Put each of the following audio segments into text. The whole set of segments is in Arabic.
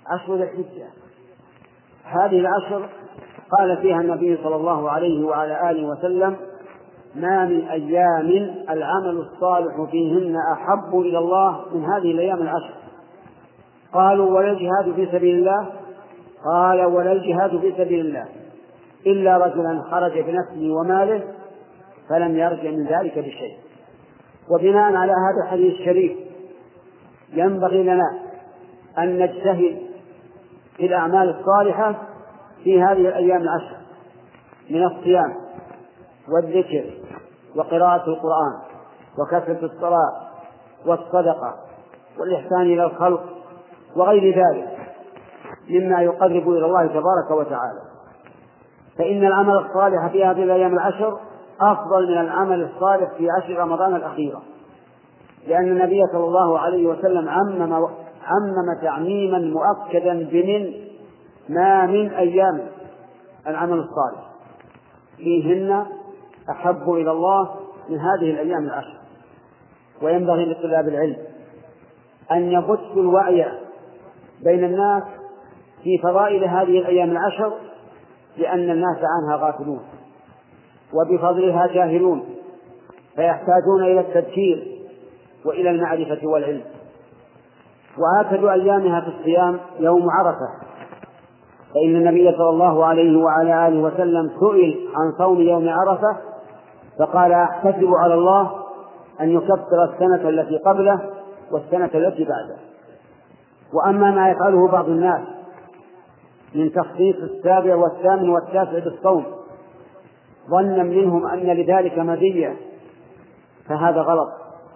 عشر ذي الحجة. هذه العشر قال فيها النبي صلى الله عليه وعلى آله وسلم: ما من أيام العمل الصالح فيهن أحب إلى الله من هذه الأيام العشر. قالوا: ولا الجهاد في سبيل الله؟ قال: ولا الجهاد في سبيل الله إلا رجلا خرج بنفسه وماله فلم يرجع من ذلك بشيء. وبناء على هذا الحديث الشريف ينبغي لنا أن نجتهد في الأعمال الصالحة في هذه الأيام العشر من الصيام والذكر وقراءة القرآن وكثرة الصلاة والصدقة والإحسان إلى الخلق وغير ذلك مما يقرب إلى الله تبارك وتعالى. فإن العمل الصالح في هذه الأيام العشر أفضل من العمل الصالح في عشر رمضان الأخيرة، لأن النبي صلى الله عليه وسلم عمم تعميما مؤكدا بمن ما من أيام العمل الصالح فيهن أحب إلى الله من هذه الأيام العشر. وينبغي لطلاب العلم أن يبثوا الوعي بين الناس في فضائل هذه الأيام العشر، لأن الناس عنها غافلون وبفضلها جاهلون، فيحتاجون إلى التذكير وإلى المعرفة والعلم. وآكد أيامها في الصيام يوم عرفة، فإن النبي صلى الله عليه وعلى آله وسلم سئل عن صوم يوم عرفة فقال: أحتسب على الله أن يكفر السنة التي قبله والسنة التي بعده. وأما ما يفعله بعض الناس من تخصيص السابع والثامن والتاسع بالصوم ظنا منهم أن لذلك مزية فهذا غلط.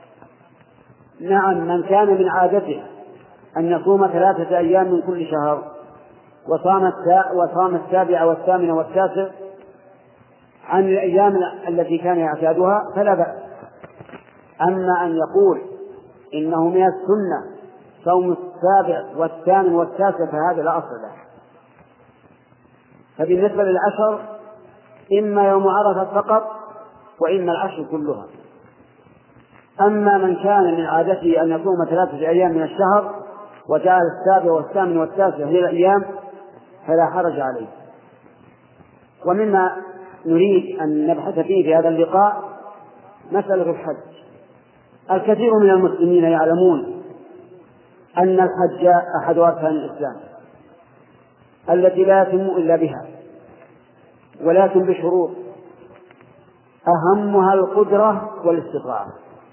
نعم، من كان من عادته أن يصوم 3 أيام من كل شهر وصام السابع والثامن والتاسع عن الأيام التي كان يعتادها فلا بأس. أما أن يقول إنه من السنة صوم السابع والثامن والتاسع فهذا لا أصل له. فبالنسبة للعشر إما يوم عرفة فقط وإما العشر كلها. أما من كان من عادته أن يصوم 3 أيام من الشهر وجعل السابع والثامن والتاسع هي الأيام فلا حرج عليه. ومما نريد أن نبحث فيه في هذا اللقاء مسألة الحج. الكثير من المسلمين يعلمون أن الحج أحد أركان الإسلام التي لا يتم إلا بها، ولكن بشروط أهمها القدرة والاستطاعة،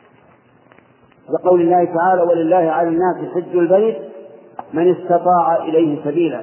وقول الله تعالى: ولله على الناس حج البيت من استطاع إليه سبيلا.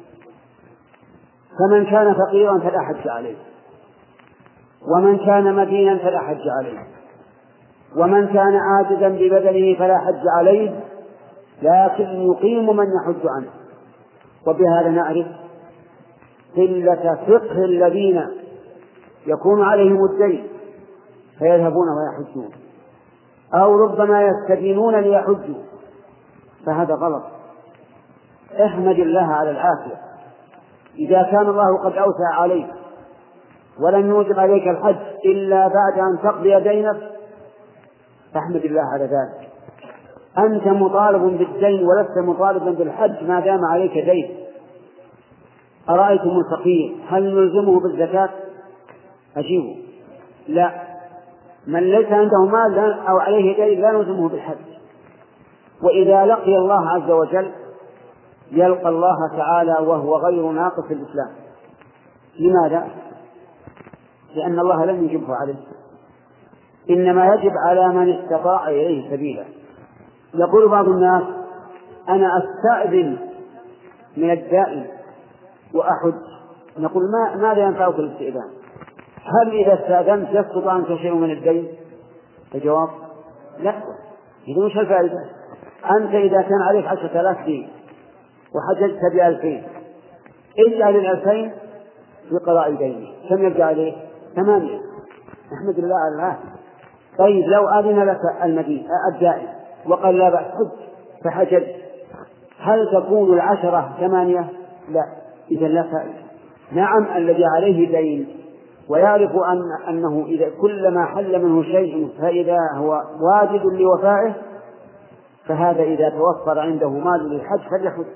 فمن كان فقيرا فلا حج عليه، ومن كان مدينا فلا حج عليه، ومن كان عاجزا ببدنه فلا حج عليه، لكن يقيم من يحج عنه. وبهذا نعرف قلة فقه الذين يكون عليهم الدين فيذهبون ويحجون، أو ربما يستدينون ليحجوا، فهذا غلط. احمد الله على العافية. إذا كان الله قد أوسع عليك ولم يوجب عليك الحج إلا بعد أن تقضي دينك فاحمد الله على ذلك. أنت مطالب بالدين ولست مطالبا بالحج ما دام عليك دين. أرأيتم الفقير هل نلزمه بالزكاة؟ أجيبه لا. من ليس عنده مال أو عليه دين لا نلزمه بالحج. وإذا لقي الله عز وجل يلقى الله تعالى وهو غير ناقص الإسلام. لماذا؟ لأن الله لم يجبه عليه، إنما يجب على من استطاع إليه سبيلا. يقول بعض الناس: أنا أستأذن من الدائن وأحج. نقول: ماذا ينفعك الاستئذان؟ هل إذا استأذنت يسقط عنك شيء من الدين؟ الجواب: لا. إذا مش الفائدة؟ أنت إذا كان عليك 10,000 دين وحججت ب2000 اجعل 2000 في قضاء دينه، كم يرجع عليه؟ 8. نحمد الله على العافية. طيب لو أذن لك الدائن وقال: لا بأس حج، فحجج، هل تكون 10 8؟ لا. إذا لا فائدة. نعم، الذي عليه دين ويعرف أنه إذا كلما حل منه شيء فإذا هو واجد لوفائه، فهذا إذا توفر عنده مال للحج فليحج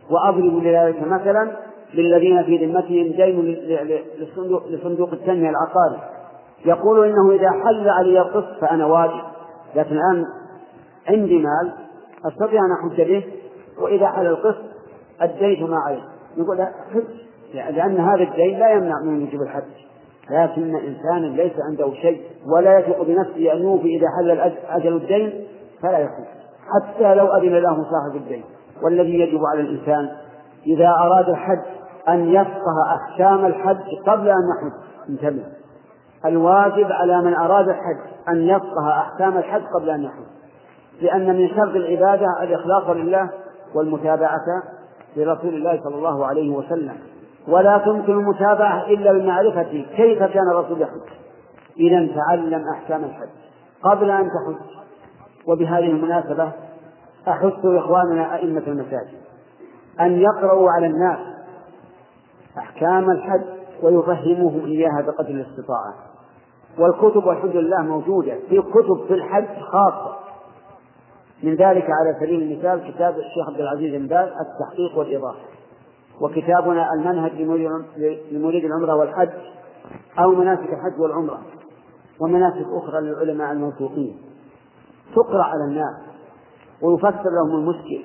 وأضرب لذلك مثلا للذين في ذمتهم دين لصندوق التنمية العقاري، يقول إنه إذا حل علي القسط فأنا واجب، لكن الآن عندي مال أستطيع أن أحج به، وإذا حل القسط أديت ما عليه، يقول لا حج، لأن هذا الدين لا يمنع من وجوب الحج، لكن إنسان ليس عنده شيء ولا يثق بنفسه أن يوفي إذا حل أجل الدين فلا يحج حتى لو أذن له صاحب الدين. والذي يجب على الإنسان إذا أراد الحج أن يفقه أحكام الحج قبل أن يحج. انتبه، الواجب على من أراد الحج أن يفقه أحكام الحج قبل أن يحج، لأن من شرط العبادة الإخلاص لله والمتابعة لرسول الله صلى الله عليه وسلم، ولا تمكن المتابعة إلا بمعرفة كيف كان الرسول يحج. إذا تعلم أحكام الحج قبل أن تحج. وبهذه المناسبة أحث إخواننا أئمة المساجد أن يقرأوا على الناس أحكام الحج ويفهموهم إياها بقدر الاستطاعة. والكتب والحمد لله موجودة، في كتب في الحج خاصة، من ذلك على سبيل المثال كتاب الشيخ عبد العزيز بن باز التحقيق والإيضاح، وكتابنا المنهج لمريد العمرة والحج أو مناسك الحج والعمرة، ومناسك أخرى للعلماء الموثوقين، تقرأ على الناس ويفسر لهم المشكل.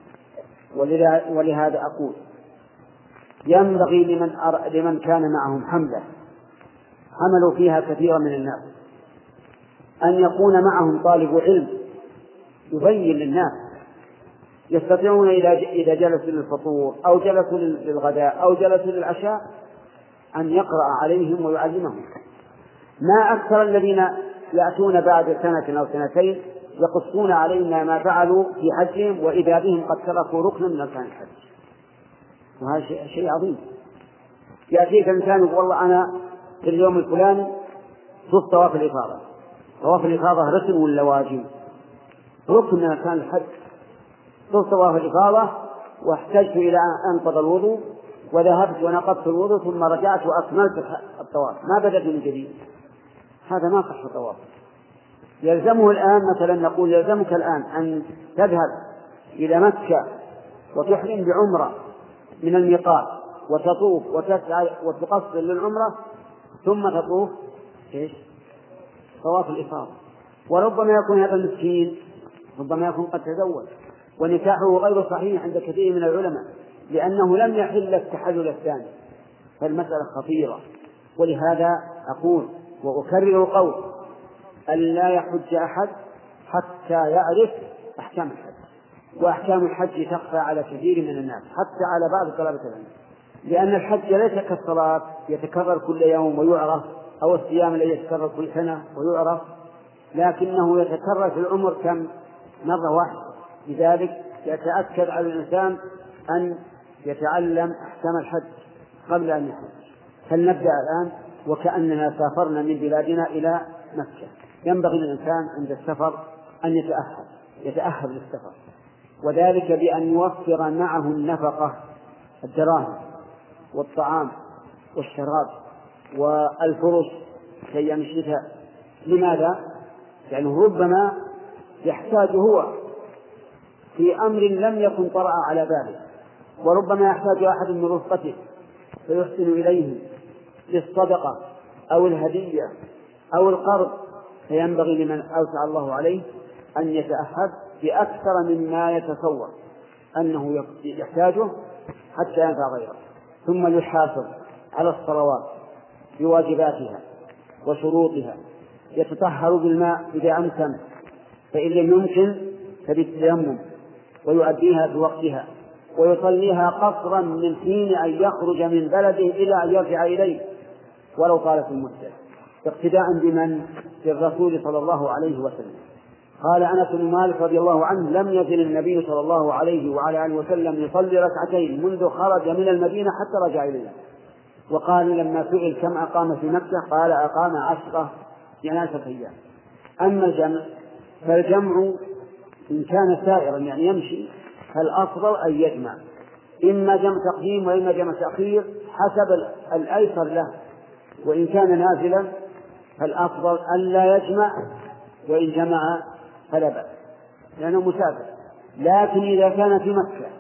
ولهذا أقول ينبغي لمن كان معهم حملة حملوا فيها كثيرا من الناس أن يكون معهم طالب علم يبين للناس، يستطيعون إذا جلسوا للفطور أو جلسوا للغداء أو جلسوا للعشاء أن يقرأ عليهم ويعلمهم. ما أكثر الذين يأتون بعد سنة أو سنتين يقصون علينا ما فعلوا في حجهم وإذا بهم قد تركوا ركنا من أركان الحج، وهذا شيء عظيم. يأتيك إنسان يقول والله أنا في اليوم الفلاني شوف طواف الإفاضة، طواف الإفاضة ركن ولا واجب؟ ركن من أركان الحج. شوف طواف الإفاضة واحتجت إلى أن أنقض الوضوء وذهبت ونقضت الوضوء ثم رجعت وأكملت الطواف، ما بدأت من جديد، هذا ما صح الطواف. يلزمه الآن مثلا نقول يلزمك الآن أن تذهب إلى مكة وتحرم بعمرة من الميقات وتطوف وتسعى وتقصر للعمرة ثم تطوف طواف الإفاضة. وربما يكون هذا المسكين ربما يكون قد تزوج ونكاحه غير صحيح عند كثير من العلماء لأنه لم يحل التحلل الثاني، فالمسألة خطيرة. ولهذا أقول وأكرر القول أن لا يحج أحد حتى يعرف أحكام الحج، وأحكام الحج تخفى على كثير من الناس حتى على بعض طلبة العلم، لأن الحج ليس كالصلاة يتكرر كل يوم ويعرف، أو الصيام الذي يتكرر كل سنة ويعرف، لكنه يتكرر في العمر كم مرة واحدة. لذلك يتأكد على الإنسان أن يتعلم أحكام الحج قبل أن يحج. فلنبدأ الآن وكأننا سافرنا من بلادنا إلى مكة. ينبغي للإنسان عند السفر أن يتأهب للسفر، وذلك بأن يوفر معه النفقة، الدراهم والطعام والشراب والفرش في أيام الشتاء. لماذا؟ لأنه ربما يحتاج هو في أمر لم يكن طرأ على باله، وربما يحتاج أحد من رفقته فيحسن إليه للصدقة أو الهدية أو القرض، فينبغي لمن أوسع الله عليه أن يتأهب بأكثر مما يتصور أنه يحتاجه حتى ينفع غيره. ثم يحافظ على الصلوات بواجباتها وشروطها، يتطهر بالماء إذا أمكن، فإن لم يمكن فبالتيمم، ويؤديها في وقتها، ويصليها قصرا من حين أن يخرج من بلده إلى أن يرجع إليه ولو طالت المدة، اقتداء بمن؟ بالرسول صلى الله عليه وسلم. قال أنس بن مالك رضي الله عنه لم يزل النبي صلى الله عليه وعلى آله وسلم يصلي ركعتين منذ خرج من المدينة حتى رجع إليه. وقال لما سئل كم أقام في مكة قال أقام 10 أيام. أما الجمع فالجمع إن كان سائرا يعني يمشي فالأفضل أن يجمع، إما جمع تقديم وإما جمع تأخير حسب الأيسر له، وإن كان نازلا فالأفضل أن لا يجمع، وإن جمع فلا بأس لأنه مسافر. لكن إذا كان في مكة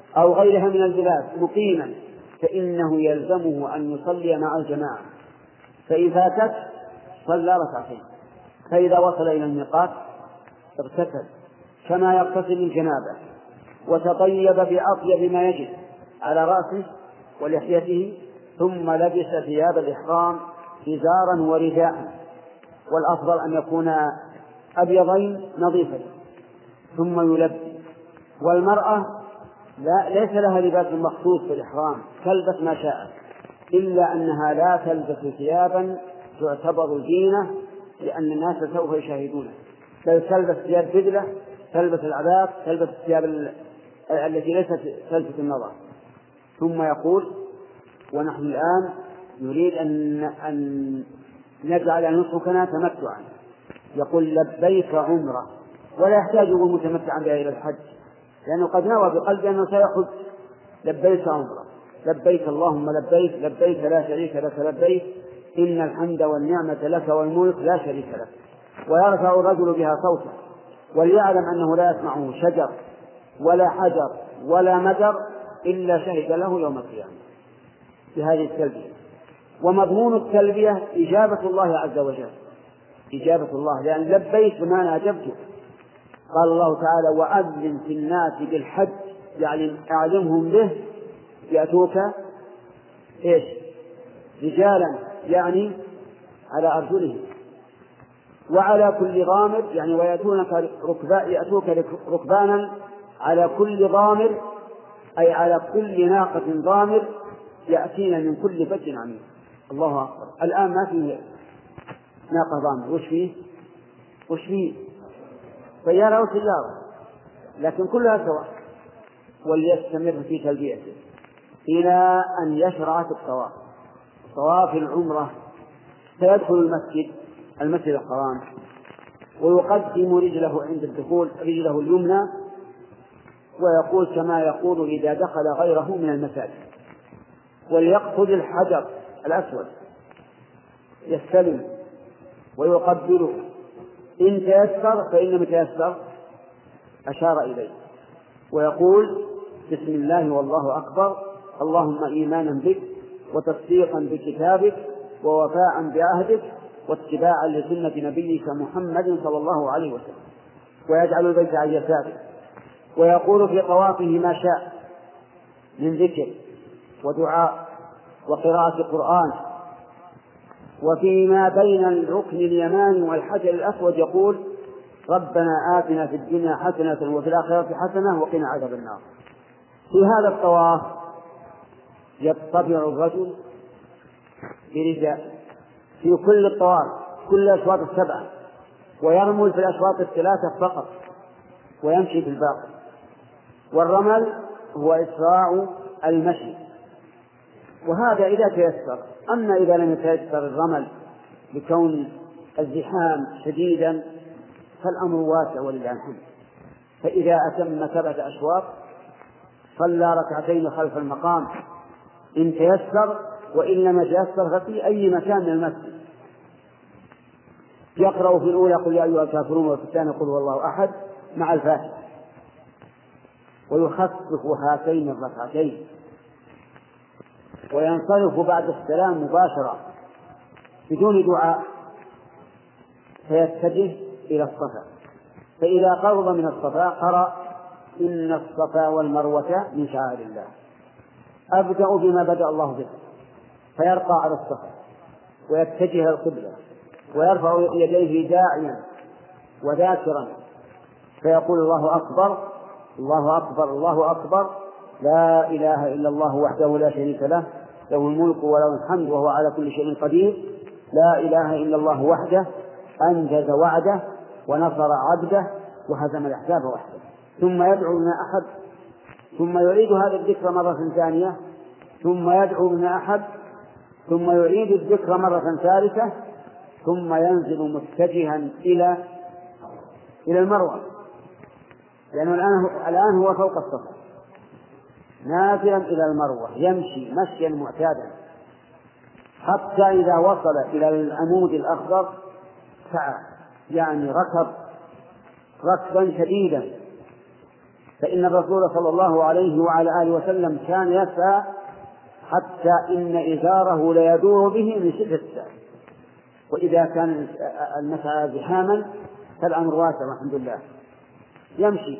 أو غيرها من البلاد مقيما فإنه يلزمه أن يصلي مع الجماعة، فإن فاتت صلى ركعتين، فإذا وصل إلى الميقات اغتسل كما يغتسل الجنابة وتطيب بأطيب ما يجب على رأسه ولحيته، ثم لبس ثياب الإحرام إزارا ورداء، والأفضل أن يكون أبيضين نظيفين، ثم يلبي. والمرأة ليس لها لباس مخصوص في الإحرام، تلبس ما شاءت، إلا أنها لا تلبس ثيابا تعتبر زينة لأن الناس سوف يشاهدونه، بل تلبس ثياب بدلة، تلبس العباءة، تلبس الثياب التي ليست تلفت النظر. ثم يقول: ونحن الآن نريد أن نجعل نسكنا تمتعا، يقول: لبيك عمرة، ولا يحتاج يقول متمتعا بها إلى الحج، لأنه قد نوى بقلبه أنه سيحج. لبيك عمرة، لبيك اللهم لبيك، لبيك لا شريك لك لبيك، إن الحمد والنعمة لك والملك لا شريك لك. ويرفع الرجل بها صوته، وليعلم أنه لا يسمعه شجر ولا حجر ولا مدر إلا شهد له يوم القيامة بهذه التلبية. ومضمون التلبية إجابة الله عز وجل، إجابة الله، لأن لبيت بمعنى أجبته. قال الله تعالى: وأذن في الناس بالحج، يعني أعلمهم به، يأتوك إيش؟ رجالا، يعني على أرجلهم، وعلى كل ضامر، يعني يأتوك ركبانا على كل ضامر، أي على كل ناقة ضامر يأتينا من كل فج عميق. الله أكبر. الآن ما فيه ناقة ضامر، وش فيه سيارة وسيارة، لكن كلها سواء. وليستمر في تلبيته إلى أن يشرع في الطواف. طواف العمرة سيدخل المسجد الحرام، ويقدم رجله عند الدخول، رجله اليمنى، ويقول كما يقول إذا دخل غيره من المساجد، وليقصد الحجر الأسود، يستلم ويقبله، إن تيسر فإن متيسر أشار إليه، ويقول: بسم الله والله أكبر، اللهم إيمانا بك وتصديقا بكتابك ووفاء بعهدك واتباعا لسنة نبيك محمد صلى الله عليه وسلم، ويجعل البيت عن يساره، ويقول في طوافه ما شاء من ذكر ودعاء وقراءة قرآن. وفيما بين الركن اليماني والحجر الأسود يقول: ربنا آتنا في الدنيا حسنة وفي الآخرة حسنة وقنا عذاب النار. في هذا الطواف يطبع الرجل برجاء في كل الطواف، كل الأشواط السبعة، ويرمل في الأشواط الثلاثة فقط، ويمشي في الباقي. والرمل هو إسراع المشي، وهذا إذا تيسر. أما إذا لم يتيسر الرمل بكون الزحام شديدا فالأمر واسع ولله الحمد. فإذا أتم 7 أشواط صلى ركعتين خلف المقام إن تيسر، وإن لم يتيسر ففي أي مكان من المسجد. يقرأ في الأولى قل يا أيها الكافرون، وفي الثانية قل هو الله أحد مع الفاتحة، ويخفف هاتين الركعتين، وينصرف بعد السلام مباشرة بدون دعاء، فيتجه إلى الصفا. فإذا قرب من الصفا قرأ: إن الصفا والمروة من شعائر الله. أبدأ بما بدأ الله به، فيرقى على الصفا ويتجه إلى القبلة ويرفع يديه داعيا وذاكرا، فيقول: الله أكبر الله أكبر الله أكبر، لا إله إلا الله وحده لا شريك له، له الملك وله الحمد وهو على كل شيء قدير، لا إله إلا الله وحده أنجز وعده ونصر عبده وهزم الأحزاب وحده. ثم يدعو من أحد، ثم يعيد هذا الذكر مرة ثانية، ثم يدعو من أحد، ثم يعيد الذكر مرة ثالثة، ثم ينزل متجها إلى المروة، لأنه الآن هو فوق الصفا، نازلا إلى المروة يمشي مشيا معتادا، حتى إذا وصل إلى العمود الأخضر سعى، يعني ركب ركبا شديدا، فإن الرسول صلى الله عليه وعلى آله وسلم كان يسعى حتى إن إزاره ليدور به من شدة السعي. وإذا كان المسعى زحاما فالأمر واسع والحمد لله، يمشي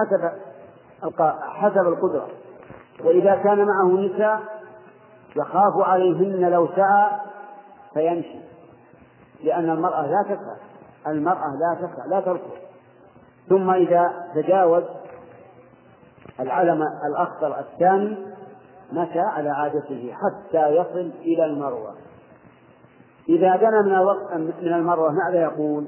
حسب القدرة. وإذا كان معه نساء يخاف عليهن لو سعى فيمشي، لأن المرأة لا تسعى لا تركض. ثم إذا تجاوز العلم الأخضر الثاني مشى على عادته حتى يصل إلى المروة. إذا دنا من المروة ماذا يقول؟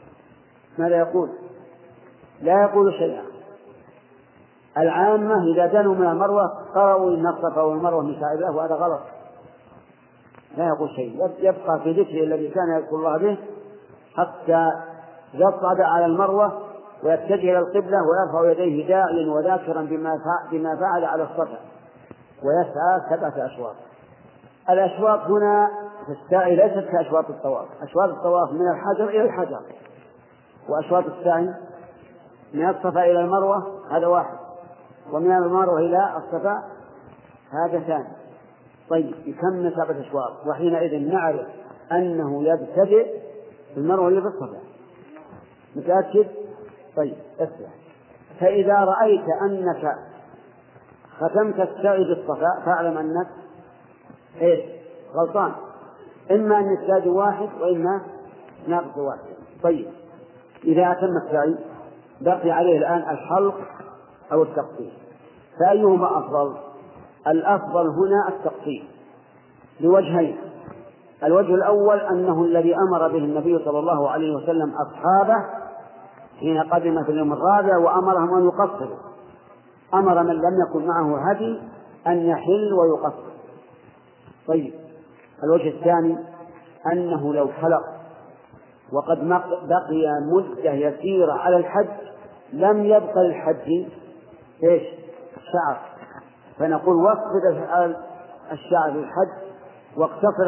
لا يقول شيئا. العامة إذا دنوا من المروة قرأوا إن الصفا والمروة من شعائر الله، وهذا غلط. لا يقول شيء، يبقى في ذكره الذي كان يذكر الله به حتى يصعد على المروة ويتجه إلى القبلة ويرفع يديه داعيا وذاكرا بما فعل على الصفا، ويسعى 7 أشواط. الأشواط هنا في السعي ليست كأشواط الطواف. أشواط الطواف من الحجر إلى الحجر، وأشواط السعي من الصفا إلى المروة هذا واحد، ومن المروة إلى الصفا هذا ثاني. طيب يكمل 7 أشواط، وحينئذ نعرف أنه يبتدئ المروة إلى الصفا. متأكد؟ طيب اسمع، فإذا رأيت أنك ختمت السعي بالصفا فاعلم أنك غلطان، إما أن السعي واحد وإما ناقص واحد. طيب إذا أتم السعي بقي عليه الآن الحلق أو التقصير، فأيهما أفضل؟ الأفضل هنا التقصير لوجهين. الوجه الأول أنه الذي أمر به النبي صلى الله عليه وسلم أصحابه حين قدم في اليوم الرابع وأمرهم أن يقصروا، أمر من لم يكن معه هدي أن يحل ويقصر. طيب الوجه الثاني أنه لو حلق وقد بقي مدة يسيرة على الحج لم يبق للحج شعر، فنقول واخفض الشعر للحج واقتصر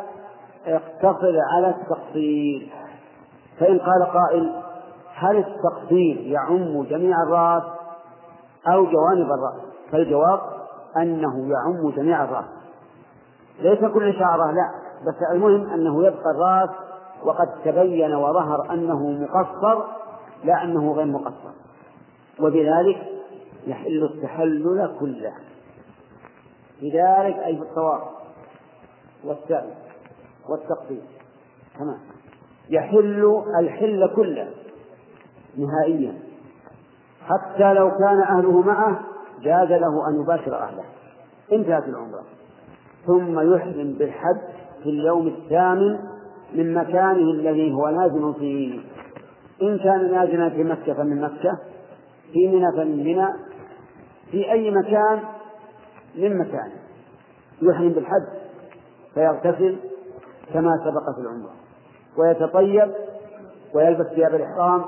على التقصير. فإن قال قائل هل التقصير يعم جميع الرأس أو جوانب الرأس؟ فالجواب أنه يعم جميع الرأس، ليس كل شعره لا، بس المهم أنه يبقى الرأس وقد تبين وظهر أنه مقصر لا أنه غير مقصر، وبذلك يحل التحلل كله. لذلك أي في الطواف والسعي والتقصير تمام يحل الحل كله نهائيا، حتى لو كان أهله معه جاز له أن يباشر أهله. انتهت العمرة، ثم يحرم بالحج في اليوم الثامن من مكانه الذي هو نازل فيه. إن كان نازلا في مكة فمن مكة، في منى فمن منى، في أي مكان من مكانه يحرم بالحج فيغتسل كما سبق في العمرة ويتطيب ويلبس ثياب الإحرام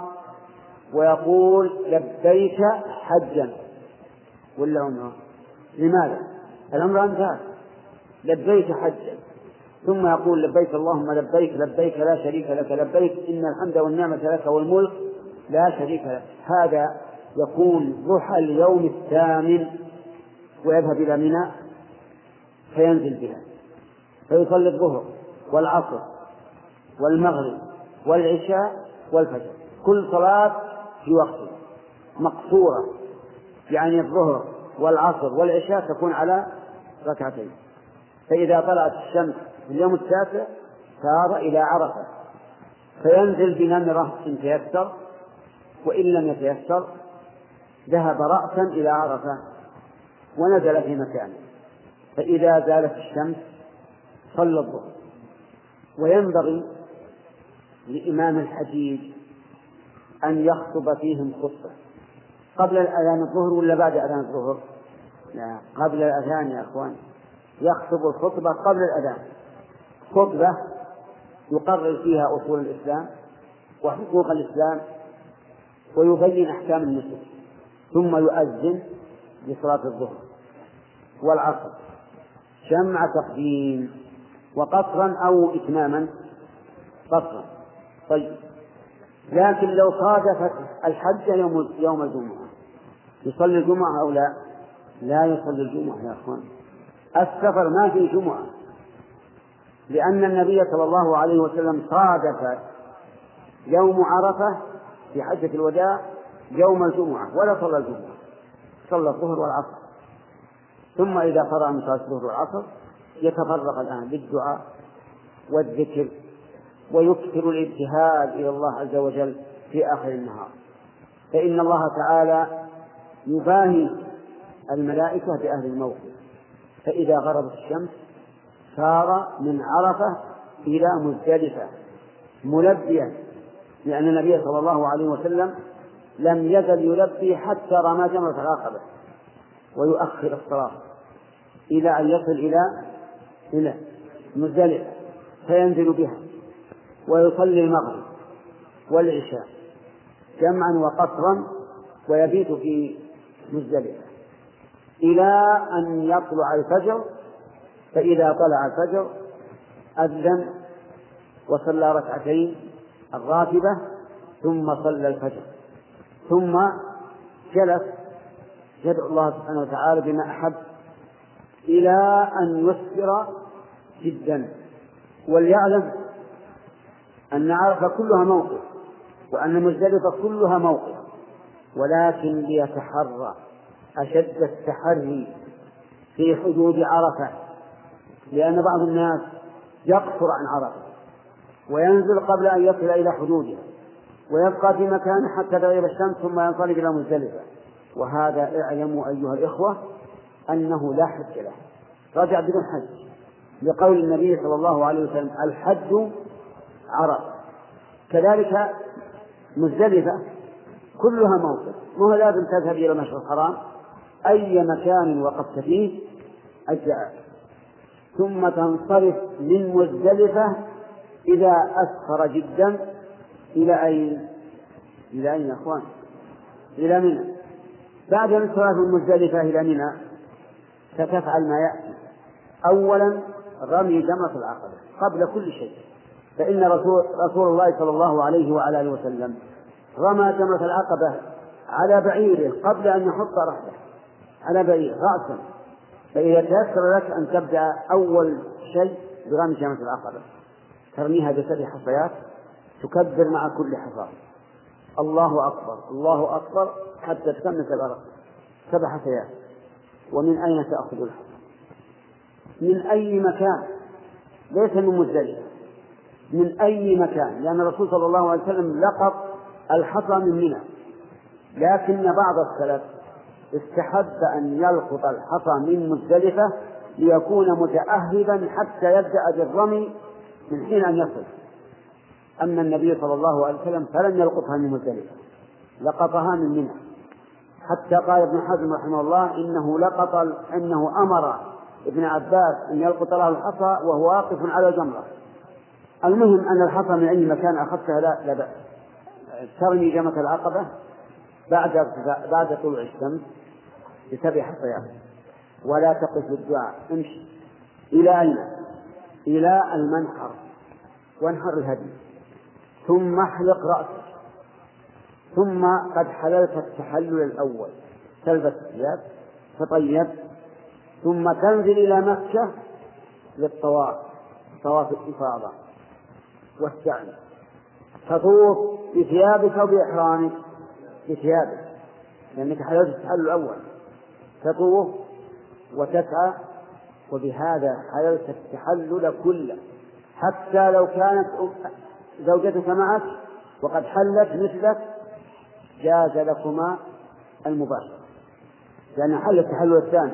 ويقول لبيك حجا ولا عمرة. لماذا؟ العمرة انتهت، لبيك حجا، ثم يقول لبيك اللهم لبيك لبيك لا شريك لك لبيك إن الحمد والنعمة لك والملك لا شريك لك. هذا يكون ضحى اليوم الثامن ويذهب إلى منى فينزل بها فيصلي الظهر والعصر والمغرب والعشاء والفجر، كل صلاة في وقته مقصورة، يعني الظهر والعصر والعشاء تكون على ركعتين. فإذا طلعت الشمس في اليوم التاسع سار إلى عرفة فينزل بنمرة إن تيسر، وإن لم يتيسر ذهب رأسا إلى عرفة ونزل في مكانه. فإذا زالت الشمس صلى الظهر. وينبغي لإمام الحجيج أن يخطب فيهم خطبة قبل الأذان الظهر ولا بعد أذان الظهر؟ لا، قبل الأذان يا أخوان، يخطب الخطبة قبل الأذان، خطبة يقرر فيها أصول الإسلام وحقوق الإسلام ويبين أحكام النسك، ثم يؤذن لصلاة الظهر والعصر جمع تقديم وقصرا أو إتماما قصرا. طيب لكن لو صادفت الحج يوم الجمعة يصلي الجمعة أو لا؟ لا يصلي الجمعة يا أخوان. السفر ما فيه جمعة، لأن النبي صلى الله عليه وسلم صادف يوم عرفة في حجة الوداع يوم الجمعة ولا صلى الجمعة، صلى الظهر والعصر، ثم إذا فرغ من صلاة الظهر والعصر يتفرغ الآن للدعاء والذكر ويكثر الابتهال إلى الله عز وجل في آخر النهار، فإن الله تعالى يباهي الملائكة بأهل الموقف، فإذا غربت الشمس سار من عرفة إلى مزدلفة ملبيا، لأن النبي صلى الله عليه وسلم لم يزل يلبي حتى رمى جمرة العقبة ويؤخر الصلاة إلى أن يصل إلى مزدلفة فينزل بها ويصلي المغرب والعشاء جمعا وقصرا ويبيت في مزدلفة إلى أن يطلع الفجر، فإذا طلع الفجر أذن وصلى ركعتين الراتبة ثم صلى الفجر، ثم جلس يدعو الله سبحانه وتعالى بما أحب إلى أن يسفر جدا. وليعلم أن عرفة كلها موقف وأن مزدلفة كلها موقف، ولكن ليتحرى أشد التحري في حدود عرفة، لأن بعض الناس يقصر عن عرفة وينزل قبل أن يصل إلى حدودها ويبقى في مكانه حتى تغيب الشمس ثم ينطلق إلى مزدلفة، وهذا اعلموا أيها الإخوة أنه لا حج له، رجع بدون حج، لقول النبي صلى الله عليه وسلم الحج عرفة. كذلك مزدلفة كلها موقف، وهو لازم تذهب إلى المشعر الحرام أي مكان وقفت فيه أجزاء، ثم تنصرف من مزدلفة إذا أسفر جدا إلى أين؟ إلى أين يا أخوان؟ إلى منى. بعد الانصراف من مزدلفة إلى منى ستفعل ما يأتي: أولا رمي جمرة العقبة قبل كل شيء، فإن رسول الله صلى الله عليه وعلى آله وسلم رمى جمرة العقبة على بعيره قبل أن يحط رحله على بعير رأسا، فإذا تيسر لك أن تبدأ أول شيء برمي جمرة العقبة، ترميها ب7 حصيات، تكبر مع كل حصاة الله أكبر الله أكبر حتى تكمل 7 حصيات. ومن أين تأخذ الحصى؟ من أي مكان، ليس من مزدلفة، من أي مكان، لأن الرسول صلى الله عليه وسلم لقط الحصى من منى، لكن بعض السلف استحب أن يلقط الحصى من مزدلفة ليكون متأهبا حتى يبدأ بالرمي من حين أن يصل. أما النبي صلى الله عليه وسلم فلم يلقطها من مزدلفة، لقطها من منى، حتى قال ابن حزم رحمه الله إنه أمر ابن عباس أن يلقط له الحصى وهو واقف على الجمرة. المهم أن الحصى من أي مكان أخذتها لا بأس. ترمي جمرة العقبة بعد طلوع الشمس ب7 حصيات، ولا تقف للدعاء، امشي إلى أين؟ إلى المنحر وانحر الهدي، ثم احلق رأسك، ثم قد حللت التحلل الأول، تلبس الثياب تطيب، ثم تنزل إلى مكة للطواف، طواف الإفاضة والسعي، تطوف بثيابك وبإحرامك، بثيابك لأنك حللت التحلل الأول، تطوف وتسعى، وبهذا حللت التحلل كله، حتى لو كانت زوجتك معك وقد حلت مثلك جاز لكما المباشرة، لأن حل التحلل الثاني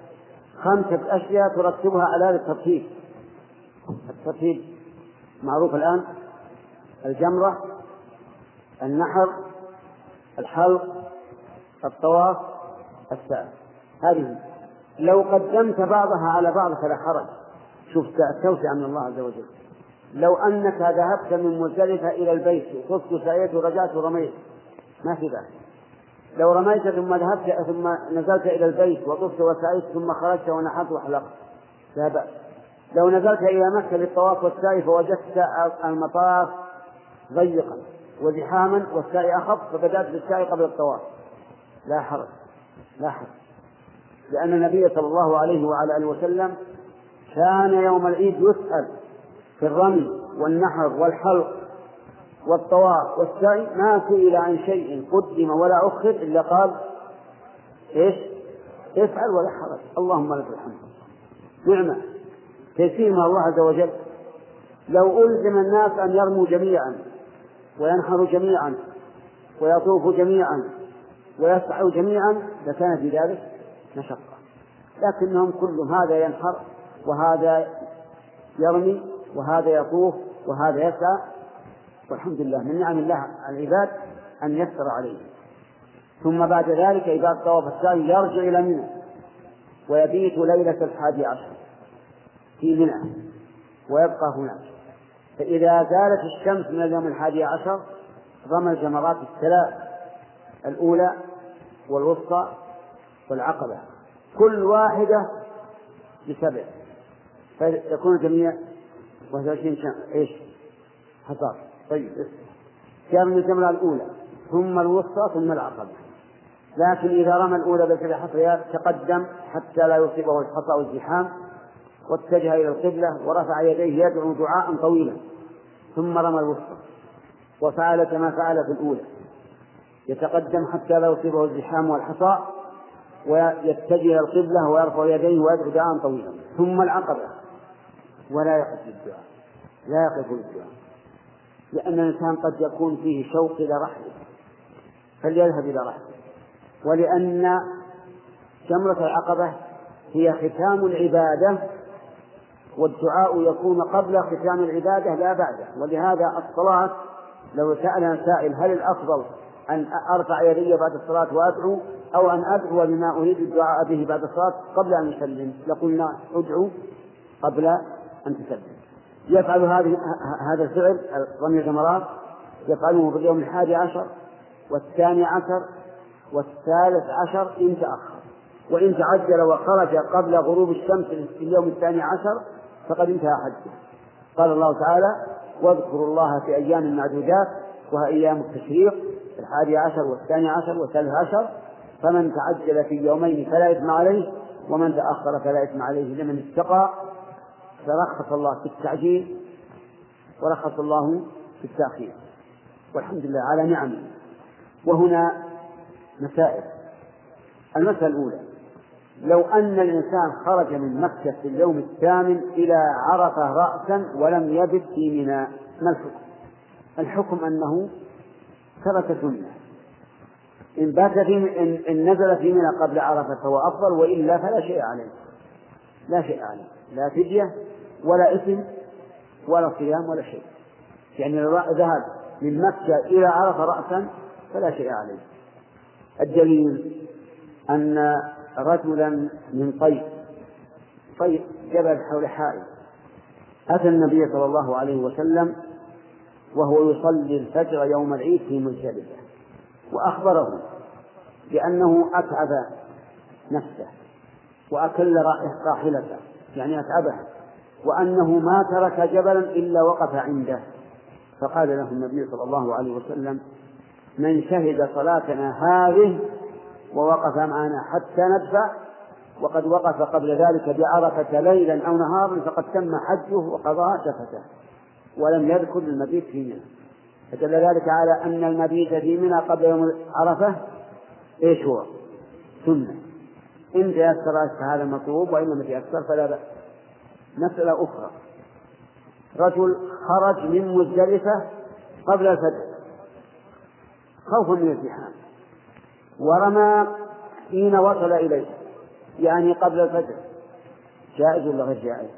5 أشياء ترتبها على هذا الترتيب. الترتيب معروف الآن: الجمرة، النحر، الحلق، الطواف، السعي. هذه لو قدمت بعضها على بعض فلا حرج، شوف توسع من الله عز وجل. لو أنك ذهبت من مزدلفة إلى البيت وطفت سعيت ورجعت ورميت ما في بأس. لو رميت ثم ذهبت ثم نزلت إلى البيت وطفت وسعيت ثم خرجت ونحرت وحلقت لا بأس. لو نزلت إلى مكة للطواف والسعي فوجدت المطاف ضيقا وزحاما والسعي أخف فبدأت بالسعي قبل الطواف لا حرج، لاحظ، لأن النبي صلى الله عليه وعلى آله وسلم كان يوم العيد يسأل في الرمي والنحر والحلق والطواف والسعي، ما سئل عن شيء قدم ولا أخر إلا قال إيش؟ افعل ولا حرج، اللهم لك الحمد. نعمة تيسير من الله عز وجل. لو ألزم الناس أن يرموا جميعا وينحروا جميعا ويطوفوا جميعا ويسعوا جميعا لكان في ذلك مشقة، لكنهم كلهم هذا ينحر وهذا يرمي وهذا يطوف وهذا يسعى، والحمد لله من نعم الله على العباد أن يسر عليه. ثم بعد ذلك إذا طاف السعي يرجع إلى منى ويبيت ليلة 11 في منى ويبقى هناك، فإذا زالت الشمس من اليوم 11 رمى الجمرات الثلاث، الأولى والوسطى والعقبة، كل واحدة ب7، فيكون الجميع 21 إيش حصار. طيب كان من الجمرة الأولى ثم الوسطى ثم العقبة، لكن إذا رمى الأولى ب7 حصيات تقدم حتى لا يصيبه الحصى والزحام، واتجه إلى القبلة ورفع يديه يدعو دعاء طويلا، ثم رمى الوسطى وفعل كما فعل في الأولى، يتقدم حتى لا يصيبه الزحام والحصى ويتجه إلى القبلة ويرفع يديه ويدعو دعاء طويلا، ثم العقبة ولا يقف للدعاء، لا يقف للدعاء، لأن الإنسان قد يكون فيه شوق إلى رحله فليذهب إلى رحله، ولأن جمرة العقبة هي ختام العبادة، والدعاء يكون قبل ختام العبادة لا بعده. ولهذا الصلاة لو سألنا سائل هل الأفضل أن أرفع يدي بعد الصلاة وأدعو أو أن أدعو بما أريد الدعاء به بعد الصلاة قبل أن أسلم، لقلنا ادعو قبل أن تسلم. يفعل هذا الفعل رمي الجمرات يفعله في اليوم 11 و12 و13 إن تأخر، وإن تعجل وخرج قبل غروب الشمس في اليوم 12 فقد انتهى حجه. قال الله تعالى واذكروا الله في أيام معدودات، وهي أيام التشريق 11 و12 و13، فمن تعجل في يومين فلا إثم عليه ومن تأخر فلا إثم عليه لمن اتقى. فرخص الله في التعجيل ورخص الله في التأخير، والحمد لله على نعمه. وهنا مسائل. المسألة الأولى: لو أن الإنسان خرج من مكة في اليوم 8 إلى عرفة رأسا ولم يبت في منى، ما الحكم؟ الحكم أنه ترك سنة، إن نزل في منى قبل عرفة فهو أفضل، وإلا فلا شيء عليه، لا شيء عليه، لا فدية ولا إثم ولا صيام ولا شيء. يعني لو ذهب من مكة إلى عرفة رأسا فلا شيء عليه. الدليل أن رجلا من طيب جبل حول حائط أتى النبي صلى الله عليه وسلم وهو يصلي الفجر يوم العيد في مزدلفة، وأخبره بأنه أتعب نفسه وأكل راحلته، يعني أتعبه، وأنه ما ترك جبلا إلا وقف عنده. فقال له النبي صلى الله عليه وسلم: من شهد صلاتنا هذه ووقف معنا حتى ندفع وقد وقف قبل ذلك بعرفة ليلا أو نهارا فقد تم حجه وقضى شفته، ولم يذكر المبيت في منى. فدل ذلك على أن المبيت في منى قبل يوم عرفة إيش هو؟ سنة. إن تيسر فهذا مطلوب، وإن لم يتيسر فلا بأس. مسألة أخرى: رجل خرج من مزدلفة قبل الفجر خوفا من الزحام ورمى حين وصل إليه، يعني قبل الفجر، جائز ولا غير جائز؟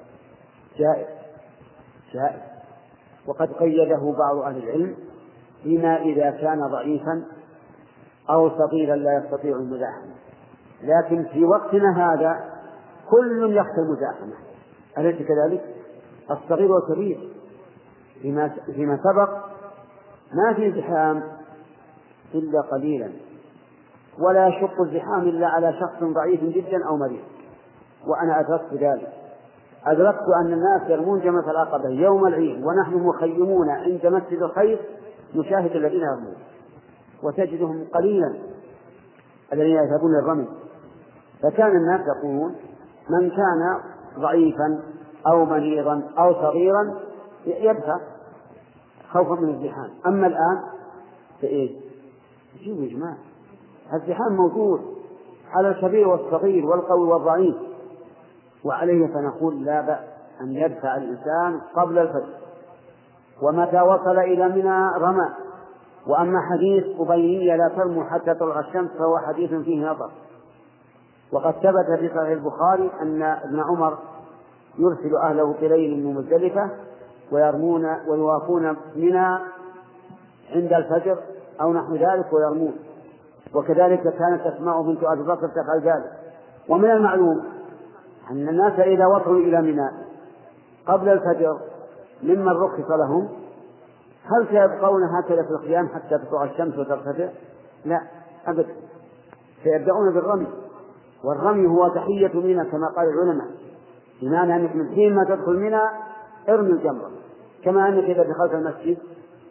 جائز. وقد قيده بعض أهل العلم بما إذا كان ضعيفا أو صغيرا لا يستطيع المزاحمة، لكن في وقتنا هذا كل يخشى المزاحمة، أليس كذلك؟ الصغير والكبير فيما سبق ما في زحام إلا قليلا، ولا يشق الزحام إلا على شخص ضعيف جدا أو مريض. وأنا أدركت ذلك، أدركت أن الناس يرمون جمرة العقبة يوم العيد ونحن مخيمون عند مسجد الخير نشاهد الذين يرمون، وتجدهم قليلا الذين يذهبون للرمي. فكان الناس يقولون من كان ضعيفا أو مريضا أو صغيرا يدفع خوفا من الزحام. أما الآن فإيه؟ شوفوا يا جماعة، الزحام موجود على الكبير والصغير والقوي والضعيف، وعليه فنقول لا بأس أن يدفع الإنسان قبل الفجر، ومتى وصل إلى منى رمى. وأما حديث أبي لا ترموا حتى تطلع الشمس فهو حديث فيه نظر. وقد ثبت في صحيح البخاري أن ابن عمر يرسل أهله بليل من مزدلفة ويرمون ويوافون منى عند الفجر أو نحو ذلك ويرمون، وكذلك كانت أسماء بنت أبي بكر تفعل ذلك. ومن المعلوم أن الناس إذا وصلوا إلى منى قبل الفجر ممن رخص لهم، هل سيبقون هكذا في القيام حتى تطلع الشمس وترتفع؟ لا أبدا، سيبدأون بالرمي، والرمي هو تحية منى كما قال العلماء، بمعنى أنك من حين ما تدخل منى ارمي الجمرة، كما أنك إذا دخلت المسجد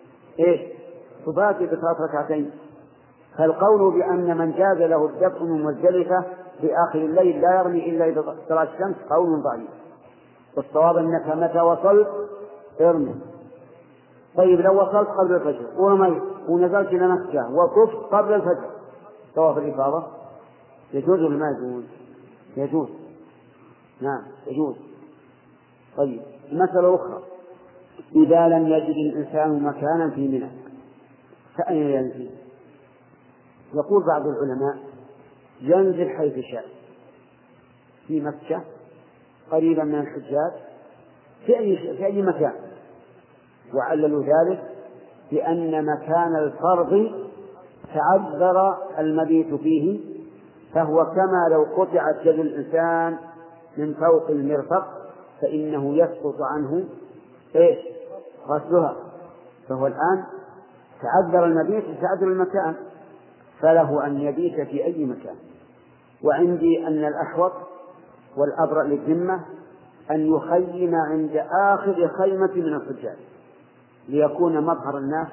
تباتي بثلاث ركعتين. فالقول بأن من جاز له الدفع من مزدلفة في آخر الليل لا يرمي إلا إذا طلعت الشمس قول ضعيف، والصواب أنك متى وصلت ارمي. طيب لو وصلت قبل الفجر ورميت ونزلت إلى مكة وطفت قبل الفجر طواف الإفاضة يجوز ولا ما يجوز؟ يجوز، نعم يجوز. طيب مسألة أخرى، إذا لم يجد الإنسان مكانا في منى فأين ينزل؟ يقول بعض العلماء ينزل حيث شاء، في مكة قريبا من الحجاج في أي مكان، وعللوا ذلك بأن مكان الفرض تعذر المبيت فيه، فهو كما لو قطعت يد الإنسان من فوق المرفق فإنه يسقط عنه غسلها، فهو الآن تعذر المبيت تعذر المكان، فله أن يبيت في أي مكان. وعندي أن الأحوط والأبرأ للذمة أن يخيم عند آخر خيمة من الحجاج ليكون مظهر الناس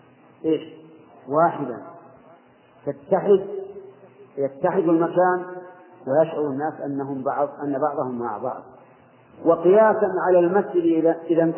واحدا، يتحد المكان ويشعر الناس أن بعضهم مع بعض. وقياسا على المسجد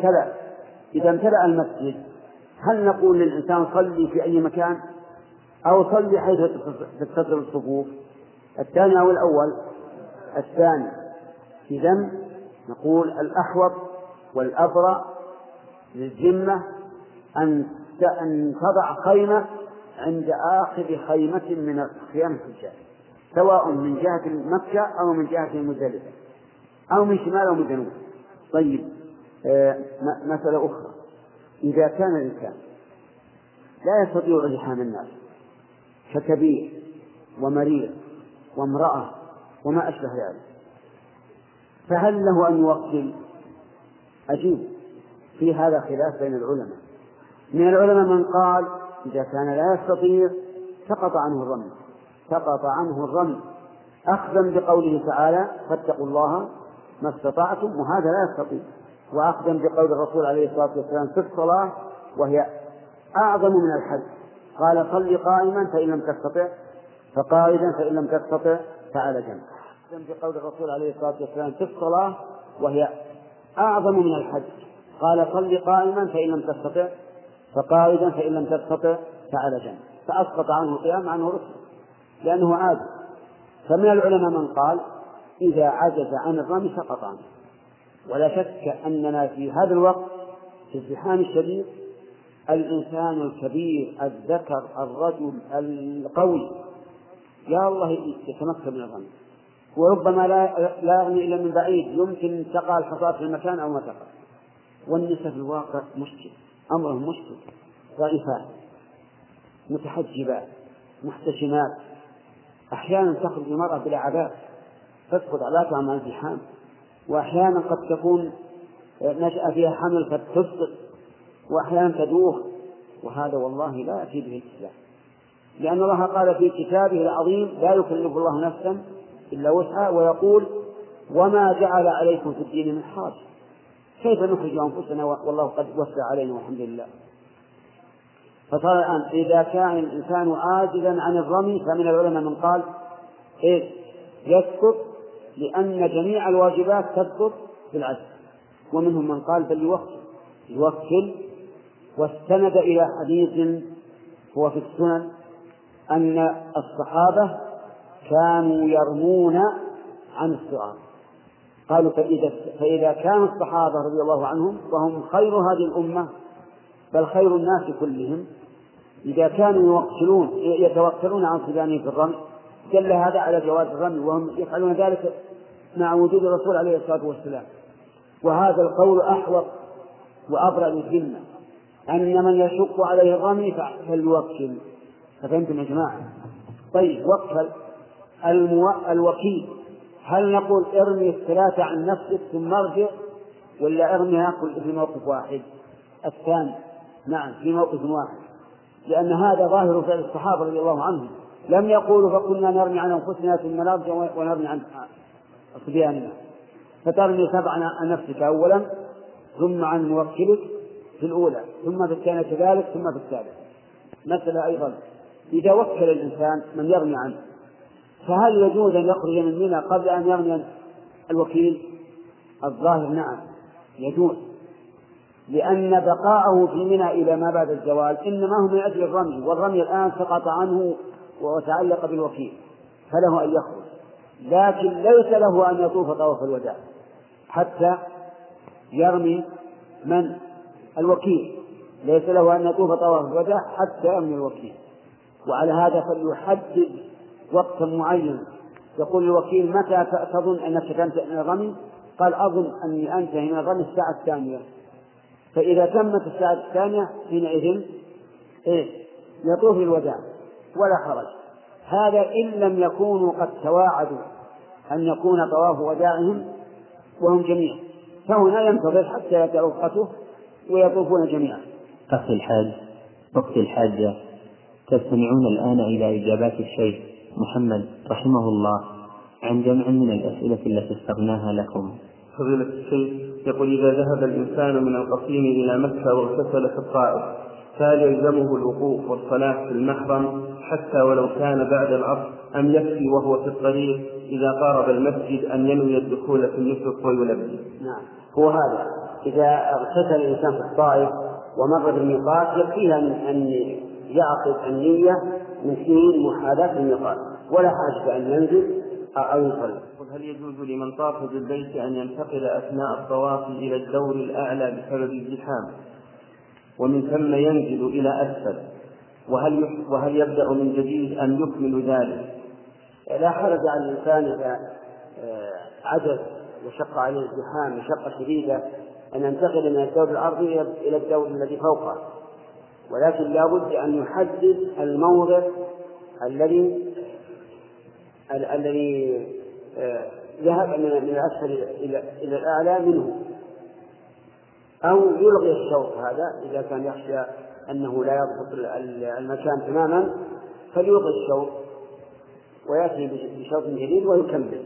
إذا امتلأ المسجد، هل نقول للإنسان صلي في أي مكان أو صلي حيث تتصل الصفوف؟ الثاني أو الأول؟ الثاني. إذن نقول الأحوط والأبرأ للذمة أن تضع خيمة عند آخر خيمة من خيام الحجاج، سواء من جهة مكة أو من جهة المزدلفة أو من شمال أو من جنوب. طيب مسألة أخرى، إذا كان الإنسان لا يستطيع ازدحام الناس ككبير ومريض وامرأة وما أشبه ذلك، فهل له أن يوكل؟ أجيب، في هذا خلاف بين العلماء. من العلماء من قال إذا كان لا يستطيع سقط عنه الرمي أخذا بقوله تعالى فاتقوا الله ما استطعتم، وهذا لا يستطيع، وأخذا بقول الرسول عليه الصلاة والسلام في الصلاة وهي أعظم من الحج، قال صل قائما فإن لم تستطع فقائدا فإن لم تستطع فعلى جنب. أخذا بقول الرسول عليه الصلاة والسلام في الصلاة وهي أعظم من الحج، قال صل قائما فإن لم تستطع فقائدا فإن لم تستطع فعلى جنب، فأسقط عنه القيام عنه ركن لأنه عاجز. فمن العلماء من قال إذا عجز عن الرمي سقط عنه. ولا شك أننا في هذا الوقت في الزحام الشديد الإنسان الكبير الذكر الرجل القوي يا الله يتمكن من الرمي، وربما لا يرمي إلا من بعيد، يمكن تقع الحصاة في المكان أو ما تقع. والنساء في الواقع مشكل، أمرهم مشكل، ضعيفات متحجبات محتشمات، أحيانا تخرج المرأة بلا عباء تسقط علاقها مع الزحام، وأحيانا قد تكون نشأ فيها حمل فتسقط، وأحيانا تدوخ، وهذا والله لا يأتي به الإسلام، لأن الله قال في كتابه العظيم لا يكلف الله نفسا إلا وسعها، ويقول وما جعل عليكم في الدين من حرج، كيف نخرج أنفسنا والله قد وسع علينا والحمد لله. فصار الآن إذا كان الإنسان عاجزا عن الرمي فمن العلماء من قال يسقط، لأن جميع الواجبات تسقط بالعجز، ومنهم من قال بل يوكل، واستند إلى حديث هو في السنن أن الصحابة كانوا يرمون عن السؤال. قالوا فإذا كان الصحابة رضي الله عنهم وهم خير هذه الأمة بل خير الناس كلهم، إذا كانوا يتوكلون عن صبيانهم في الرمي، دل هذا على جواز الرمي، وهم يفعلون ذلك مع وجود الرسول عليه الصلاة والسلام. وهذا القول أحوط وأبرأ للذمة، أن من يشق عليه الرمي فليوكل. ففهمتم يا جماعة؟ طيب، وكل الوكيل، هل نقول ارمي الثلاثة عن نفسك ثم ارجع، ولا ارميها في موقف واحد؟ الثاني، نعم، في موقف واحد، لأن هذا ظاهر فعل الصحابة رضي الله عنهم، لم يقولوا فكنا نرمي عن أنفسنا ثم نرجع ونرمي عن صبياننا. فترمي 7 عن نفسك أولا، ثم عن موكلك في الأولى، ثم في الثانية كذلك، ثم في الثالثة. مثلا أيضا إذا وكل الإنسان من يرمي عنه، فهل يجوز أن يخرج من منى قبل أن يرمي الوكيل؟ الظاهر نعم يجوز، لأن بقاءه في منى إلى ما بعد الزوال إنما هو من أجل الرمي، والرمي الآن سقط عنه وتعلق بالوكيل، فله أن يخرج، لكن ليس له أن يطوف طواف الوداع حتى يرمي من الوكيل، ليس له أن يطوف طواف الوداع حتى يرمي الوكيل. وعلى هذا فليحدد وقتا معينا، يقول الوكيل متى تظن أنك تنتهي من الرمي؟ قال أظن أني أنتهي من الرمي الساعة الثانية، فإذا تمت الساعة الثانية حينئذ يطوف الوداع ولا حرج. هذا إن لم يكونوا قد تواعدوا أن يكون طواف وداعهم وهم جميعا، فهنا ينتظر حتى يأتي وقته ويطوفون جميعا. أخي الحاج، وقت الحاجة، تستمعون الآن إلى إجابات الشيخ محمد رحمه الله عن جمع من الأسئلة التي اخترناها لكم. فضيلة الشيخ يقول: إذا ذهب الإنسان من القصيم إلى مكة واغتسل في الطائف، فهل يلزمه الوقوف والصلاة في المحرم حتى ولو كان بعد العصر، أم يكفي وهو في الطريق إذا قارب المسجد أن ينوي الدخول في النسك ويلبي؟ نعم، هو هذا، إذا اغتسل الإنسان في الطائف ومر بالميقات يكفيه أن يعقد النية من حين محاذاة الميقات، ولا حاجة أن ينزل أو يصلي. هل يجوز لمن طاف بالبيت أن ينتقل أثناء الطواف إلى الدور الأعلى بسبب الزحام ومن ثم ينزل إلى أسفل، وهل يبدأ من جديد أم يكمل ذلك؟ لا حرج على الإنسان إذا عجز وشق عليه الزحام مشقة شديدة أن ينتقل من الدور الأرضي إلى الدور الذي فوقه، ولكن لا بد أن يحدد الموضع الذي ذهب من الأسفل إلى الأعلى منه، أو يلغي الشوط هذا إذا كان يخشى أنه لا يضبط المكان تماما، فليلغي الشوط ويأتي بشوط جديد ويكمل.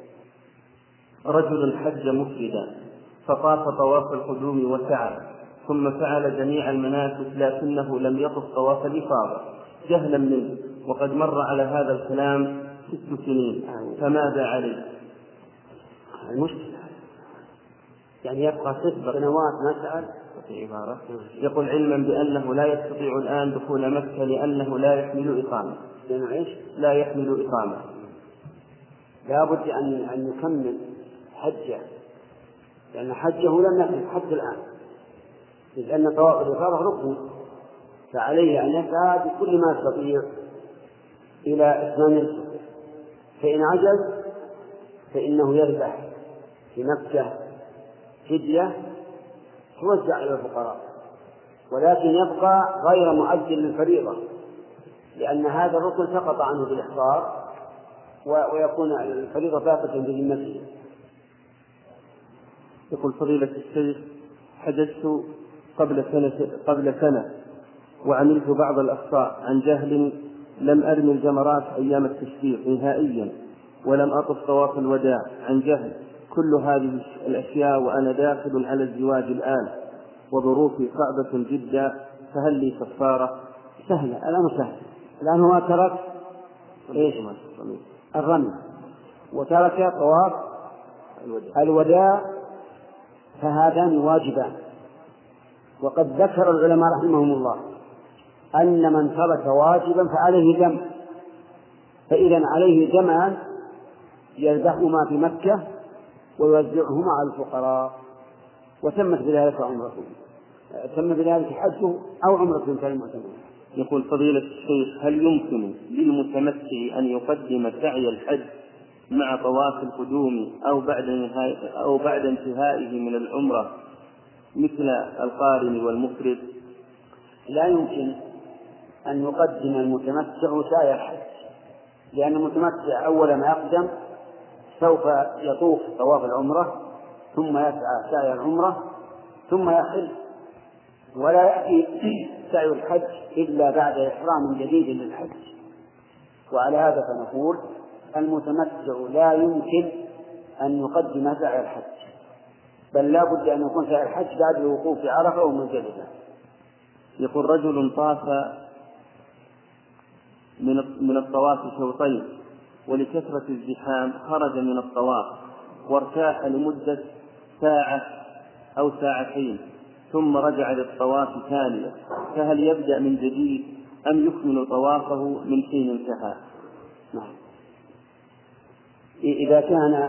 رجل حج مفردا فطاف طواف القدوم وسعى، ثم فعل جميع المناسك لكنه لم يطف طواف الإفاضة جهلا منه، وقد مر على هذا الكلام 6 سنين، فماذا عليه؟ المشكلة يعني يبقى 6 سنوات ما سأل في عبارة يقول: علما بأنه لا يستطيع الآن دخول مكة لأنه لا يحمل إقامة. لا يحمل إقامة، لا بد أن يكمل حجه، لأن حجه لم يكن حتى الآن، إذ أن طواف الإفاضة ركن، فعليه أن يسعى بكل ما يستطيع إلى إتمام الركن. فإن عجز فإنه يذبح في مكة فدية توزع على الفقراء، ولكن يبقى غير مؤدٍ للفريضة، لأن هذا الركن سقط عنه بالإحضار، ويكون الفريضة باقية بذمته. يقول: فضيلة الشيخ، حججت قبل سنة وعملت بعض الأخطاء عن جهل، لم أرمي الجمرات أيام التشريق نهائيا، ولم أطف طواف الوداع عن جهل. كل هذه الأشياء وأنا داخل على الزواج الآن وظروفي صعبة جدا، فهل لي كفارة؟ سهلة، الأمر سهل. الآن هو ترك إيش؟ الرمي، وترك طواف الوداع، فهذان واجبان. وقد ذكر العلماء رحمهم الله أن من ترك واجبا فعليه دم، فإذا عليه دمان يذبحهما في مكة ويوزعهما على الفقراء، وتمت بذلك عمرته، تم بذلك حجه أو عمرة كالمعتمر. يقول فضيلة الشيخ: هل يمكن للمتمتع أن يقدم سعي الحج مع طواف القدوم أو بعد انتهائه من العمرة مثل القارن والمفرد؟ لا يمكن أن يقدم المتمتع سعي الحج، لأن المتمتع أول ما يقدم سوف يطوف طواف العمرة ثم يسعى سعي العمرة ثم يحل، ولا يأتي سعي الحج إلا بعد إحرام جديد للحج. وعلى هذا فنقول المتمتع لا يمكن أن يقدم سعي الحج، بل لا بد أن يكون سعي الحج بعد الوقوف في عرفة ومزدلفة. يقول: رجل طاف من الطواف شوطين، ولكثرة الزحام خرج من الطواف وارتاح لمدة ساعة أو ساعتين ثم رجع للطواف ثانية، فهل يبدأ من جديد أم يكمل طوافه من حين انتهى؟ إذا كان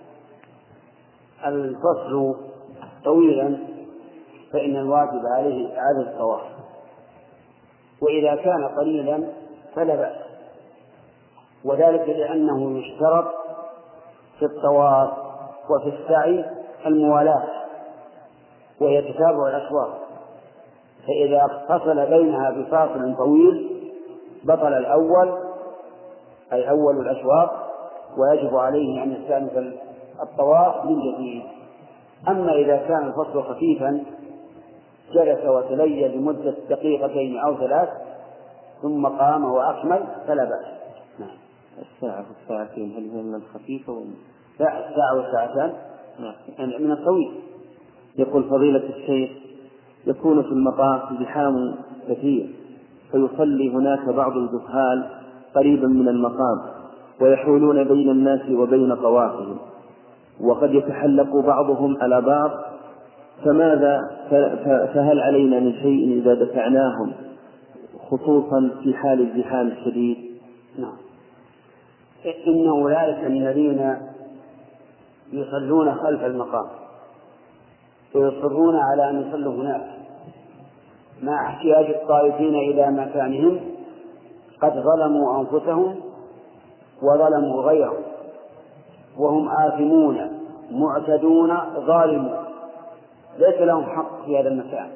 الفصل طويلا فإن الواجب عليه إعادة الطواف، وإذا كان قليلا فلا بأس، وذلك لأنه يشترط في الطواف وفي السعي الموالاة وهي تتابع الأشواط، فإذا فصل بينها بفاصل طويل بطل الأول أي أول الأشواط، ويجب عليه أن يستأنف الطواف من جديد. أما إذا كان الفصل خفيفا جلس وتلي لمدة دقيقتين أو ثلاث ثم قام وأكمل فلا بأس. الساعة والساعتين هل هي من الخفيفة ولا؟ لا، الساعة والساعتان من الطويل. يقول فضيلة الشيخ: يكون في المطاف زحام كثير، فيصلي هناك بعض الجهال قريبا من المقام ويحولون بين الناس وبين طوافهم، وقد يتحلق بعضهم على بعض، فهل علينا من شيء إذا دفعناهم خصوصا في حال الزحام الشديد؟ نعم، إن أولئك الذين يصلون خلف المقام ويصرون على أن يصلوا هناك مع احتياج الطائفين إلى مكانهم قد ظلموا أنفسهم وظلموا غيرهم، وهم آثمون معتدون ظالمون، ليس لهم حق في هذا المكان،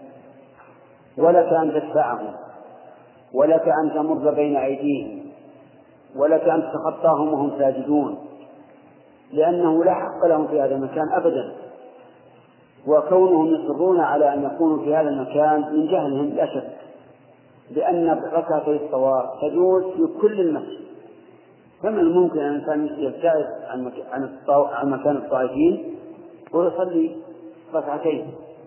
ولك أن تدفعهم، ولك أن تمر بين أيديهم، ولك أن تتخطاهم وهم ساجدون، لأنه لا حق لهم في هذا المكان أبدا. وكونهم يصرون على أن يكونوا في هذا المكان من جهلهم لا شك، لأن ركعتي الطواف تجوز في كل المسجد، فمن الممكن أن الإنسان يبتعد عن مكان الطائفين ويصلي ركعتين؟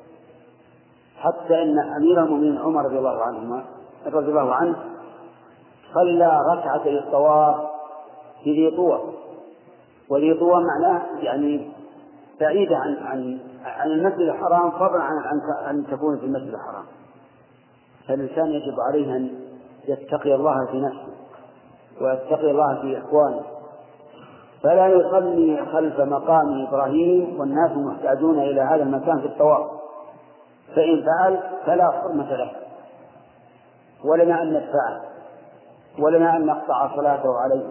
حتى أن أمير المؤمنين عمر رضي الله عنه صلى ركعتي الطواف في ذي طوى، وذي طوى معناه يعني بعيدة عن المسجد الحرام، فضلا عن أن تكون في المسجد الحرام. فالإنسان يجب عليه أن يتقي الله في نفسه ويتقي الله في إخوانه، فلا يصلي خلف مقام إبراهيم والناس محتاجون إلى هذا المكان في الطواف، فإن فعل فلا حرمة له، ولنا أن ندفعه، ولنا أن نقطع صلاته عليه،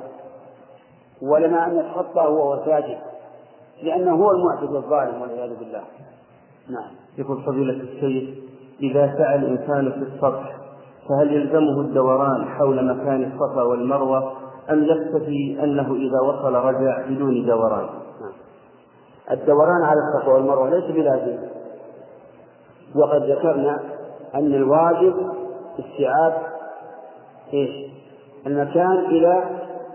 ولنا أن نتخطى وهو ساجد، لأنه هو المعتد الظالم والعياذ بالله. نعم. يقول فضيلة الشيخ: إذا سعى الإنسان في السطح فهل يلزمه الدوران حول مكان الصفا والمروة أم يكتفي أنه إذا وصل رجع بدون دوران؟ الدوران على الصفا والمروة ليس بلازم، وقد ذكرنا أن الواجب استيعاب المكان إلى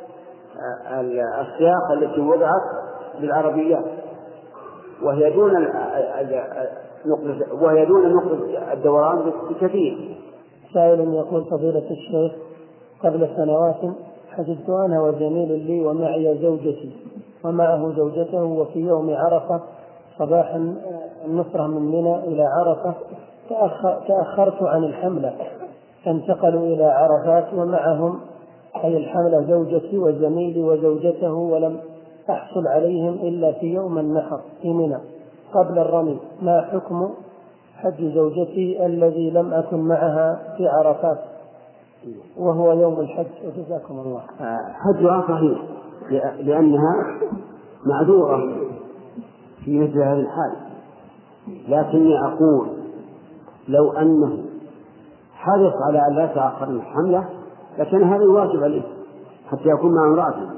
السياق التي وضعت بالعربيات، وهي دون نقطة الدوران بكثير، سائل يقول: فضيلة الشيخ، قبل سنوات حجزت أنا وزميل لي ومعي زوجتي ومعه زوجته، وفي يوم عرفة صباحا النصرة من منى إلى عرفة تأخرت عن الحملة، فانتقلوا إلى عرفات ومعهم أي الحملة زوجتي وزميلي وزوجته، ولم أحصل عليهم إلا في يوم النحر في منى قبل الرمي. ما حكم حج زوجتي الذي لم أكن معها في عرفات وهو يوم الحج؟ وجزاكم الله. حجها صحيح لأنها معذورة في مثل هذه الحال، لكني أقول لو أنه حرص على أن لا تأخر الحملة لكن هذا الواجب عليه حتى يكون مع امرأته.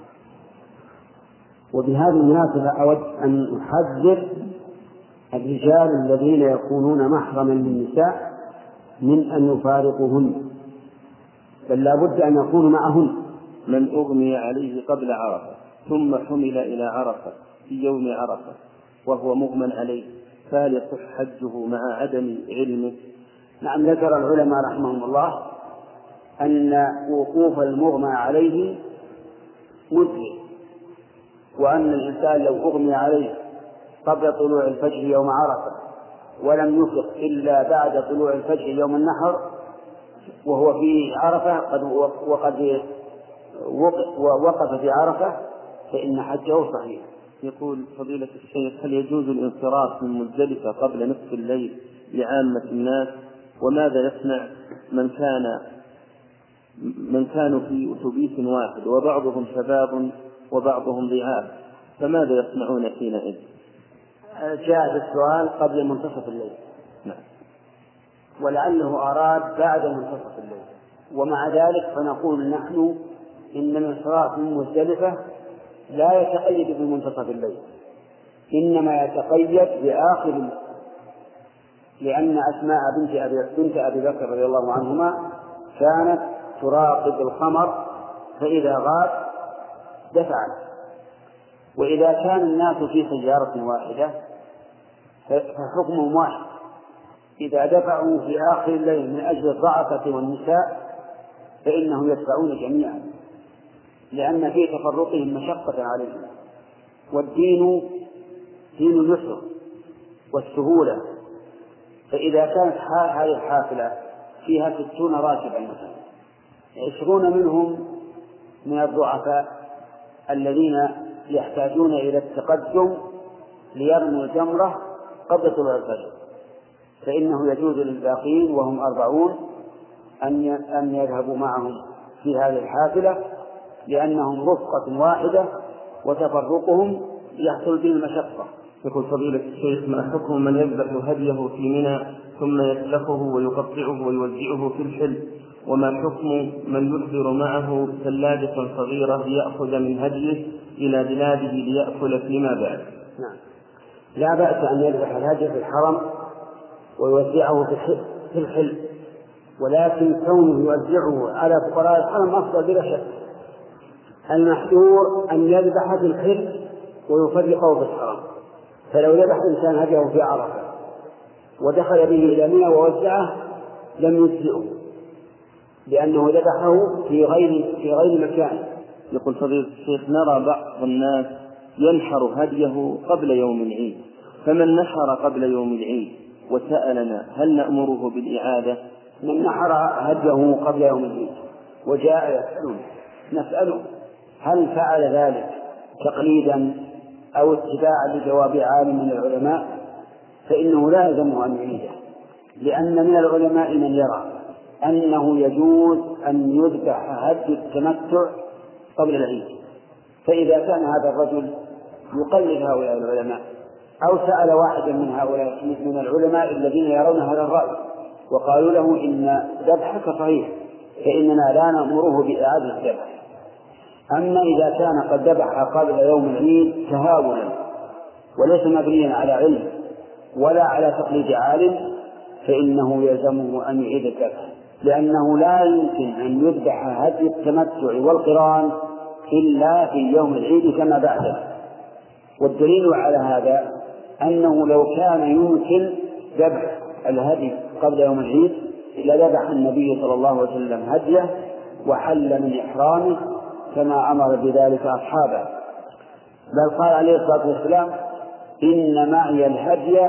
وبهذه المناسبة أود أن أحذر الرجال الذين يكونون محرما للنساء من أن يفارقوهن، بل لا بد أن يكونوا معهن. من أغمي عليه قبل عرفة ثم حمل إلى عرفة في يوم عرفة وهو مغمى عليه، فهل يصح حجه مع عدم علمه؟ نعم، ذكر العلماء رحمهم الله أن وقوف المغمى عليه مجزئ، وأن الإنسان لو أغمي عليه قبل طلوع الفجر يوم عرفة ولم يفق إلا بعد طلوع الفجر يوم النحر وهو في عرفة وقد وقف في عرفة فإن حجه صحيح. يقول فضيلة الشيخ: هل يجوز الانصراف من مزدلفة قبل نصف الليل لعامة الناس؟ وماذا يصنع من كانوا في أتوبيس واحد وبعضهم شباب وبعضهم ضعاف، فماذا يصنعون حينئذ؟ جاء السؤال قبل منتصف الليل. نعم. ولعله أراد بعد منتصف الليل، ومع ذلك فنقول نحن إن الانصراف من مزدلفة لا يتقيد بمنتصف الليل، إنما يتقيد بآخر الليل، لأن أسماء بنت أبي بكر رضي الله عنهما كانت تراقب القمر فإذا غاب دفعت. وإذا كان الناس في سيارة واحدة فحكمهم واحد، إذا دفعوا في آخر الليل من أجل الضعفة والنساء فإنهم يدفعون جميعا، لأن في تفرقهم مشقة عليهم، والدين دين اليسر والسهولة. فإذا كانت هذه الحافلة فيها 60 راكبا مثلا، 20 منهم من الضعفاء الذين يحتاجون إلى التقدم ليرموا الجمرة قبل طلوع الفجر، فإنه يجوز للباقين وهم 40 أن يذهبوا معهم في هذه الحافلة، لأنهم رفقة واحدة وتفرقهم يحصل به المشقة. يقول فضيلة الشيخ: ما حكم من يذبح هديه في منى ثم يسلخه ويقطعه ويوزعه في الحل؟ وما حكم من يحضر معه ثلاجة صغيرة ليأخذ من هديه إلى بلاده ليأكل فيما بعد؟ نعم، لا بأس أن يذبح الهدي في الحرم ويوزعه في الحل، ولكن كونه يوزعه على فقراء الحرم أفضل بلا شك. المحذور أن يذبح في الحل ويفرقه في الحرم، فلو ذبح إنسان هديه في عرفة ودخل به إلى منى ووزعه لم يجزئه، لأنه ذبحه في غير مكان. يقول فضيلة الشيخ: نرى بعض الناس ينحر هديه قبل يوم العيد، فمن نحر قبل يوم العيد وسألنا هل نأمره بالإعادة؟ من نحر هديه قبل يوم العيد وجاء نسأله هل فعل ذلك تقليدا أو اتباعا لجواب عالم من العلماء، فإنه لا يلزمه أن يعيده، لأن من العلماء من يرى أنه يجوز أن يذبح هدي التمتع قبل العيد. فإذا كان هذا الرجل يقلد هؤلاء العلماء أو سأل واحدا من هؤلاء من العلماء الذين يرون هذا الرأي وقالوا له إن ذبحك صحيح، فإننا لا نأمره بإعادة الذبح. أما إذا كان قد ذبح قبل يوم العيد تهاونا وليس مبنيا على علم ولا على تقليد عالم فإنه يلزمه أن يعيد الذبح، لأنه لا يمكن أن يذبح هدي التمتع والقران إلا في يوم العيد كما بعده. والدليل على هذا أنه لو كان يمكن ذبح الهدي قبل يوم العيد لذبح النبي صلى الله عليه وسلم هديه وحل من إحرامه كما أمر بذلك أصحابه، بل قال عليه الصلاة والسلام: إن معي الهدي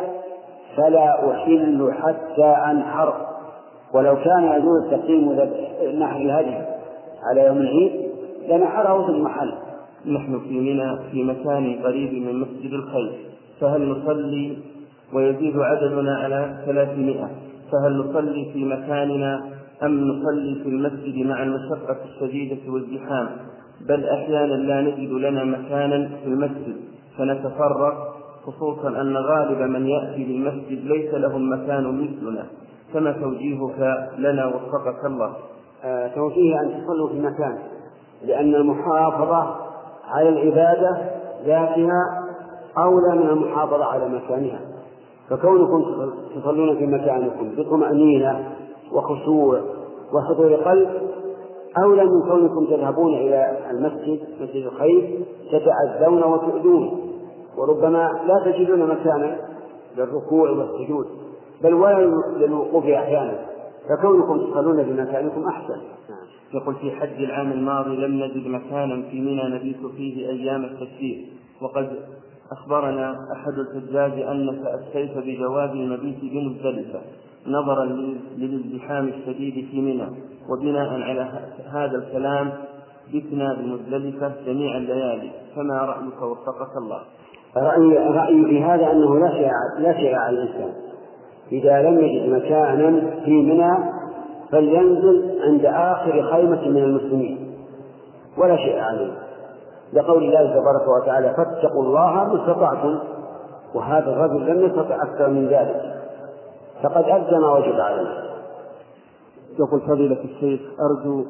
فلا أحل حتى أنحر. ولو كان يجوز تقييم نحر الهدي على يوم العيد لنحره في المحل. نحن في منى في مكان قريب من مسجد الخير، فهل نصلي ويزيد عددنا على 300، فهل نصلي في مكاننا أم نصلي في المسجد مع المشقة الشديدة والزحام؟ بل أحيانا لا نجد لنا مكانا في المسجد فنتفرق، خصوصا أن غالب من يأتي للمسجد ليس لهم مكان مثلنا، فما توجيهك لنا وفقك الله؟ توجيه أن تصلوا في مكان، لأن المحافظة على العبادة ذاتها أولى من المحافظة على مكانها، فكونكم تصلون في مكانكم بطمأنينة وخشوع وحضور قلب أولى من كونكم تذهبون إلى المسجد مسجد الخير تتأذون وتؤذون، وربما لا تجدون مكانا للركوع والسجود بل ولا للوقوف أحيانا، فكونكم تصلون في مكانكم أحسن. يقول: في حج العام الماضي لم نجد مكانا في منى نبيت فيه أيام التشريق، وقد أخبرنا أحد الحجاج أنك أفتيت بجواز المبيت بمزدلفة نظرا للازدحام الشديد في منى، وبناء على هذا الكلام بتنا بمزدلفة جميع الليالي، فما رأيك وفقك الله؟ رأيي في هذا أنه لا شيء على الإنسان إذا لم يجد مكانا في منى فلينزل عند آخر خيمة من المسلمين ولا شيء عليه، لقول الله تبارك وتعالى: فاتقوا الله ما استطعتم، وهذا الرجل لم يستطع أكثر من ذلك فقد أدى ما وجب عليه. يقول: فضيلة الشيخ، أرجو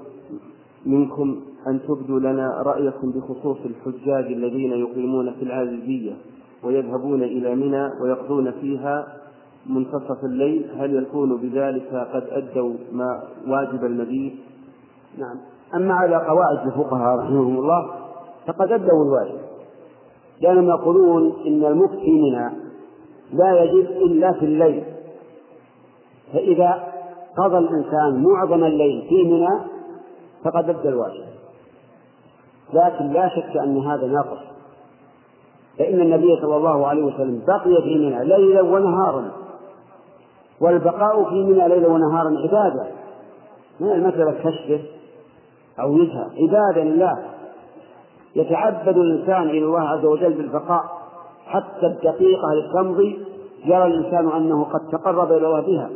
منكم أن تبدوا لنا رأيكم بخصوص الحجاج الذين يقيمون في العازيزية ويذهبون إلى منى ويقضون فيها منتصف الليل، هل يكون بذلك قد أدوا ما واجب المبيت؟ نعم. أما على قواعد الفقهاء رحمهم الله فقد أدوا الواجب، لأنهم يقولون إن المكث منى لا يجب إلا في الليل، فإذا قضى الإنسان معظم الليل في منى فقد أدى الواجب، لكن لا شك أن هذا ناقص، فإن النبي صلى الله عليه وسلم بقي في منى ليلا ونهارا، والبقاء في منى ليلا ونهارا عبادة، من المسألة كشفه أو يزهى، عبادة لله يتعبد الإنسان إلى الله عز وجل بالبقاء حتى الدقيقة للتمضي يرى الإنسان أنه قد تقرب إلى الله بها،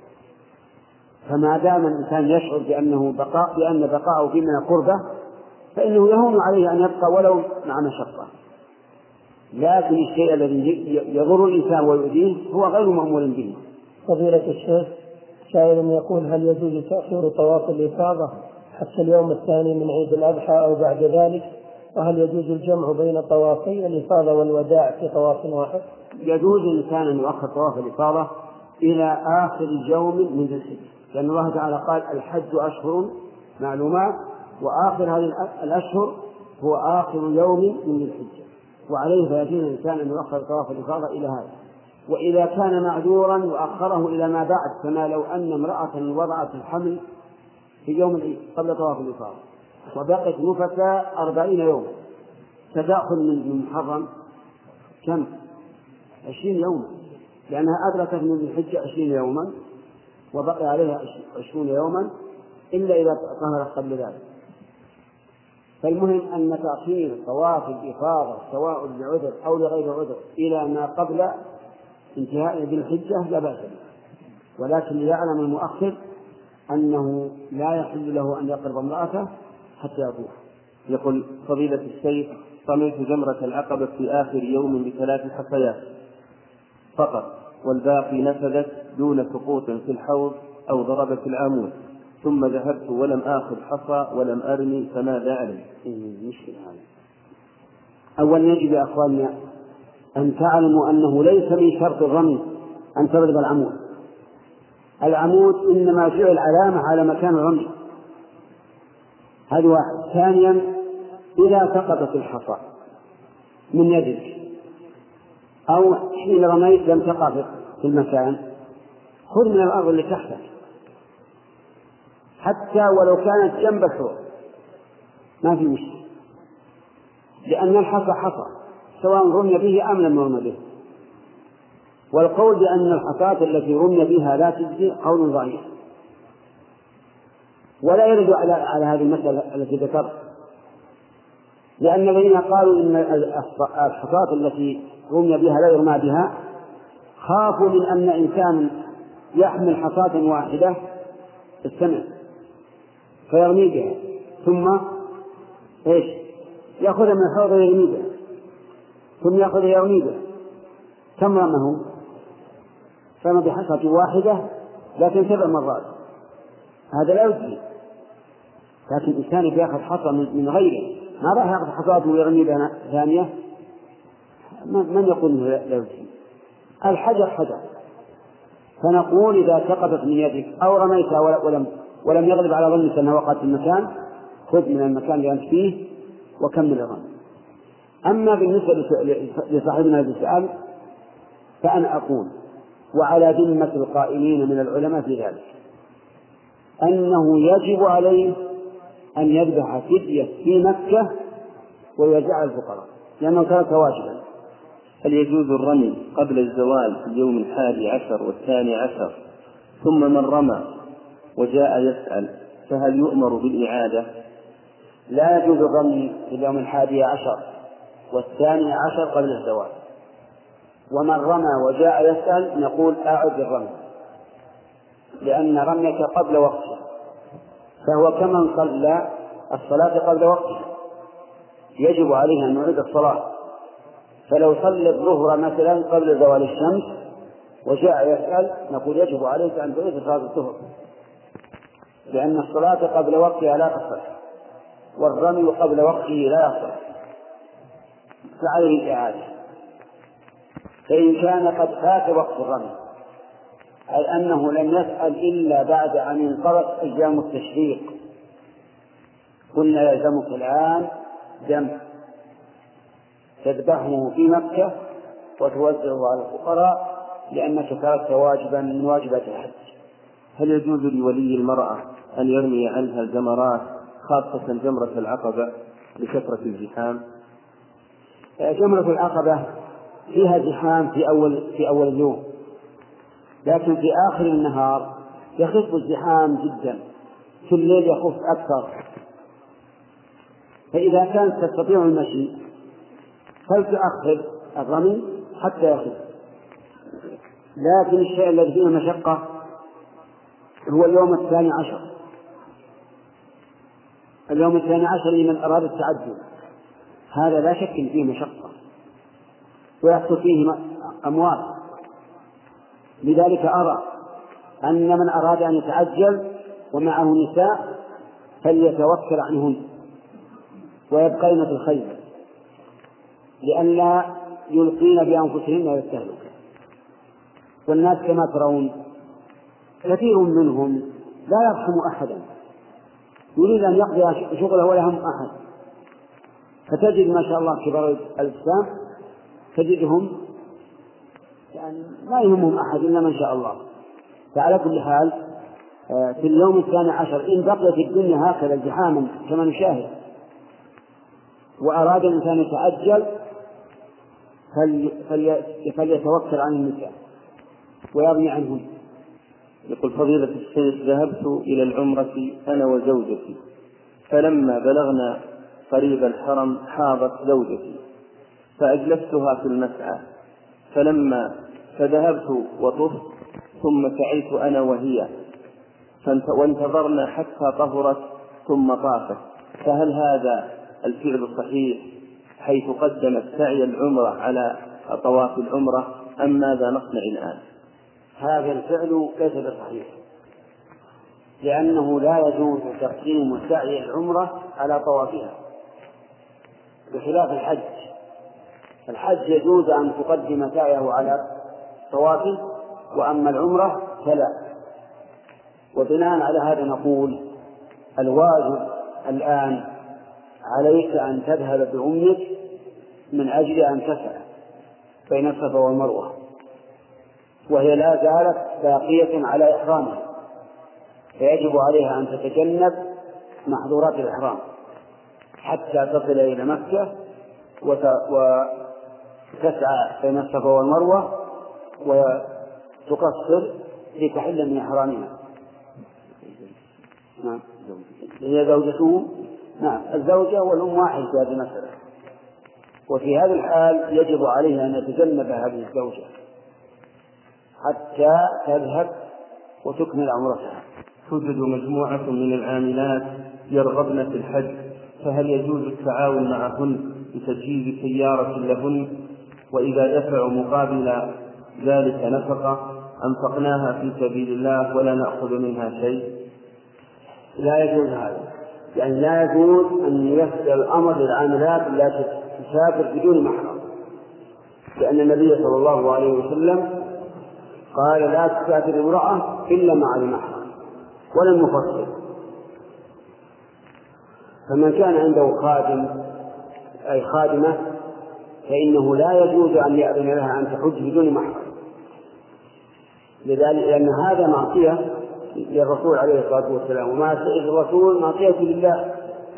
فما دام الإنسان يشعر بأن بقاءه في منى قربة فإنه يهون عليه أن يبقى ولو مع مشقة، لكن الشيء الذي يضر الإنسان ويؤذيه هو غير مأمور به. فضيلة الشيخ، سائل يقول: هل يجوز تأخير طواف الإفاضة حتى اليوم الثاني من عيد الأضحى أو بعد ذلك؟ وهل يجوز الجمع بين طوافي الإفاضة والوداع في طواف واحد؟ يجوز الإنسان أن يؤخر طواف الإفاضة إلى آخر يوم من ذي الحجة، لأن الله تعالى قال: الحج أشهر معلومات، وآخر هذه الأشهر هو آخر يوم من ذي الحجة، وعليه فيجوز الإنسان أن يؤخر طواف الإفاضة إلى هذا. وإذا كان معذورا يؤخره إلى ما بعد، كما لو أن امرأة وضعت الحمل في يوم العيد قبل طواف الإفاضة وبقت نفسا 40 يوما، ستأخذ من محرم كم؟ 20 يوما، لأنها أدركت من ذي الحجة 20 يوما وبقي عليها 20 يوما إلا إذا طهرت قبل ذلك. فالمهم أن تأخير طواف الإفاضة سواء لعذر أو لغير عذر إلى ما قبل انتهاء ذي الحجة لا بأس به، ولكن يعلم المؤخر أنه لا يحل له أن يقرب امرأته حتى يطوف. يقول: فضيلة الشيخ، رميت جمرة العقبة في آخر يوم ب3 حصيات فقط، والباقي نفذت دون سقوط في الحوض أو ضربت العمود، ثم ذهبت ولم آخذ حصى ولم أرمي، فماذا أعلم؟ مشكلة هذا. أولا يجب يا أخواننا أن تعلموا أنه ليس من شرط الرمي أن تضرب العمود، العمود إنما جعل علامة على مكان الرمي، هذا واحد. ثانيا، إذا سقطت الحصى من يدك أو حين رميت لم تقع في المكان، خذ من الأرض اللي تحتك حتى ولو كانت جنب الحوض ما في مشكلة، لأن الحصى حصى سواء رمي به أم لم يرمى به. والقول بأن الحصاة التي رمي بها لا تجزي قول ضعيف، ولا يرد على هذه المسألة التي ذكرت، لأن الذين قالوا إن الحصاة التي رمي بها لا يرمى بها خافوا من أن إنسان يحمل حصاة واحدة استمع فيرمي بها ثم يأخذ من الحوض ويرمي بها ثم يأخذ يرمي بها، كم رمه؟ رمى بحصاة واحدة لكن 7 مرات، هذا لا يجزي. لكن الإنسان يأخذ حصى من غيره ما راح يأخذ حصاته ويرمي بها ثانية، من يقول لا يجزي؟ الحجر حجر، فنقول إذا سقطت من يدك أو رميتها ولم يغلب على ظنك أنها وقعت في المكان خذ من المكان اللي أنت فيه وكمل الرمي. أما بالنسبة لصاحبنا هذا السؤال فأنا أقول وعلى ذمة القائلين من العلماء في ذلك أنه يجب عليه أن يذبح فدية في مكة ويوزعها الفقراء لأنه ترك واجبا. هل يجوز الرمي قبل الزوال في اليوم 11 و12 ثم من رمى وجاء يسأل فهل يؤمر بالإعادة؟ لا يجوز الرمي في اليوم 11 و12 قبل الزوال، ومن رمى وجاء يسأل نقول أعد الرمي، لأن رميك قبل وقته فهو كمن صلى الصلاة قبل وقته يجب عليه أن يعيد الصلاة. فلو صلى الظهر مثلا قبل زوال الشمس وجاء يسأل نقول يجب عليك أن تعيد صلاة الظهر، لأن الصلاة قبل وقتها لا تصح والرمي قبل وقته لا يصح، فعليه الإعادة. فإن كان قد فات وقت الرمي أي أنه لم يسأل إلا بعد أن انقضت أيام التشريق قلنا يلزمك الآن دم تذبحه في مكة وتوزعه على الفقراء لأنك تركت واجبا من واجبات الحج. هل يجوز لولي المرأة أن يرمي عنها الجمرات خاصة جمرة العقبة لكثرة الزحام؟ جمرة العقبة فيها زحام في أول اليوم، لكن في آخر النهار يخف الزحام جدا، في الليل يخف أكثر. فإذا كانت تستطيع المشي فلتأخر الرمي حتى يخف. لكن الشيء الذي فيه مشقة هو اليوم 12، اليوم 12 لمن أراد التعجل، هذا لا شك فيه مشقة ويحصل فيه أموات. لذلك أرى أن من أراد أن يتعجل ومعه نساء فليتوكل عنهن ويبقين في الخير لئلا يلقين بأنفسهن ويستهلكن. والناس كما ترون كثير منهم لا يرحم أحدا، يريد أن يقضي شغله ولا هم أحد، فتجد ما شاء الله كبار الإسلام تجدهم يعني لا يهمهم أحد إلا من شاء الله. فعلى كل حال في اليوم 12 إن بقيت الدنيا هكذا زحاما كما نشاهد وأراد الإنسان يتعجل فليتوكل عن النساء ويغني عنهم. يقول فضيلة الشيخ ذهبت إلى العمرة أنا وزوجتي، فلما بلغنا قريب الحرم حاضت زوجتي فأجلستها في المسعى، فذهبت وطفت ثم سعيت أنا وهي وانتظرنا حتى طهرت ثم طافت، فهل هذا الفعل صحيح حيث قدمت سعي العمرة على طواف العمرة أم ماذا نصنع الآن؟ هذا الفعل ليس بصحيح، لأنه لا يجوز تقديم سعي العمرة على طوافها بخلاف الحج. الحج يجوز أن تقدم سعيه على طوافه، وأما العمرة فلا. وبناء على هذا نقول الواجب الآن عليك أن تذهب بأمك من أجل أن تسعى بين الصفا والمروة وهي لا زالت باقية على إحرامها، فيجب عليها أن تتجنب محظورات الإحرام حتى تصل إلى مكة وتسعى بين الصفا والمروة وتقصر لتحل من إحرامها. نعم، هي زوجته. نعم، الزوجة والأم واحد في هذه المسألة، وفي هذه الحال يجب عليها أن يتجنب هذه الزوجة حتى تذهب وتكمل عمرتها. توجد مجموعة من العاملات يرغبن في الحج، فهل يجوز التعاون معهن بتجهيز سيارة لهن، وإذا دفعوا مقابل ذلك نفقة أنفقناها في سبيل الله ولا نأخذ منها شيء؟ لا يجوز هذا، يعني لا يجوز أن يسر الأمر للعاملات لا تسافر بدون محرم، لأن النبي صلى الله عليه وسلم قال لا تسافر امرأة إلا مع المحرم، ولم يفصل. فمن كان عنده خادم أي خادمة فإنه لا يجوز أن يأذن لها أن تحج بدون محرم، لذلك لأن هذا معصية للرسول عليه الصلاة والسلام، وما سئل الرسول معصية لله.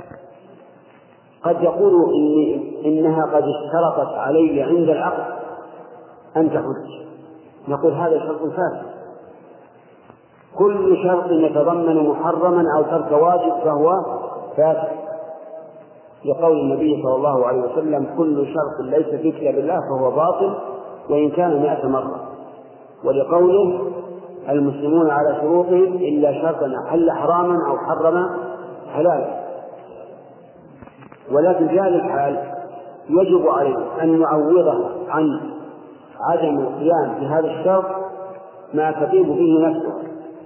قد يقول إنها قد اشترطت علي عند العقد أن تحج، نقول هذا شرط فاسد. كل شرط يتضمن محرما أو ترك واجب فهو فاسد، لقول النبي صلى الله عليه وسلم كل شرط ليس في كتاب الله فهو باطل وإن كان 100 مرة، ولقوله المسلمون على شروطهم إلا شرطا أحل حراما أو حرم حلالا. ولكن في هذه الحال يجب عليه أن يعوضها عن عدم القيام بهذا الشرط ما تطيب به نفسه،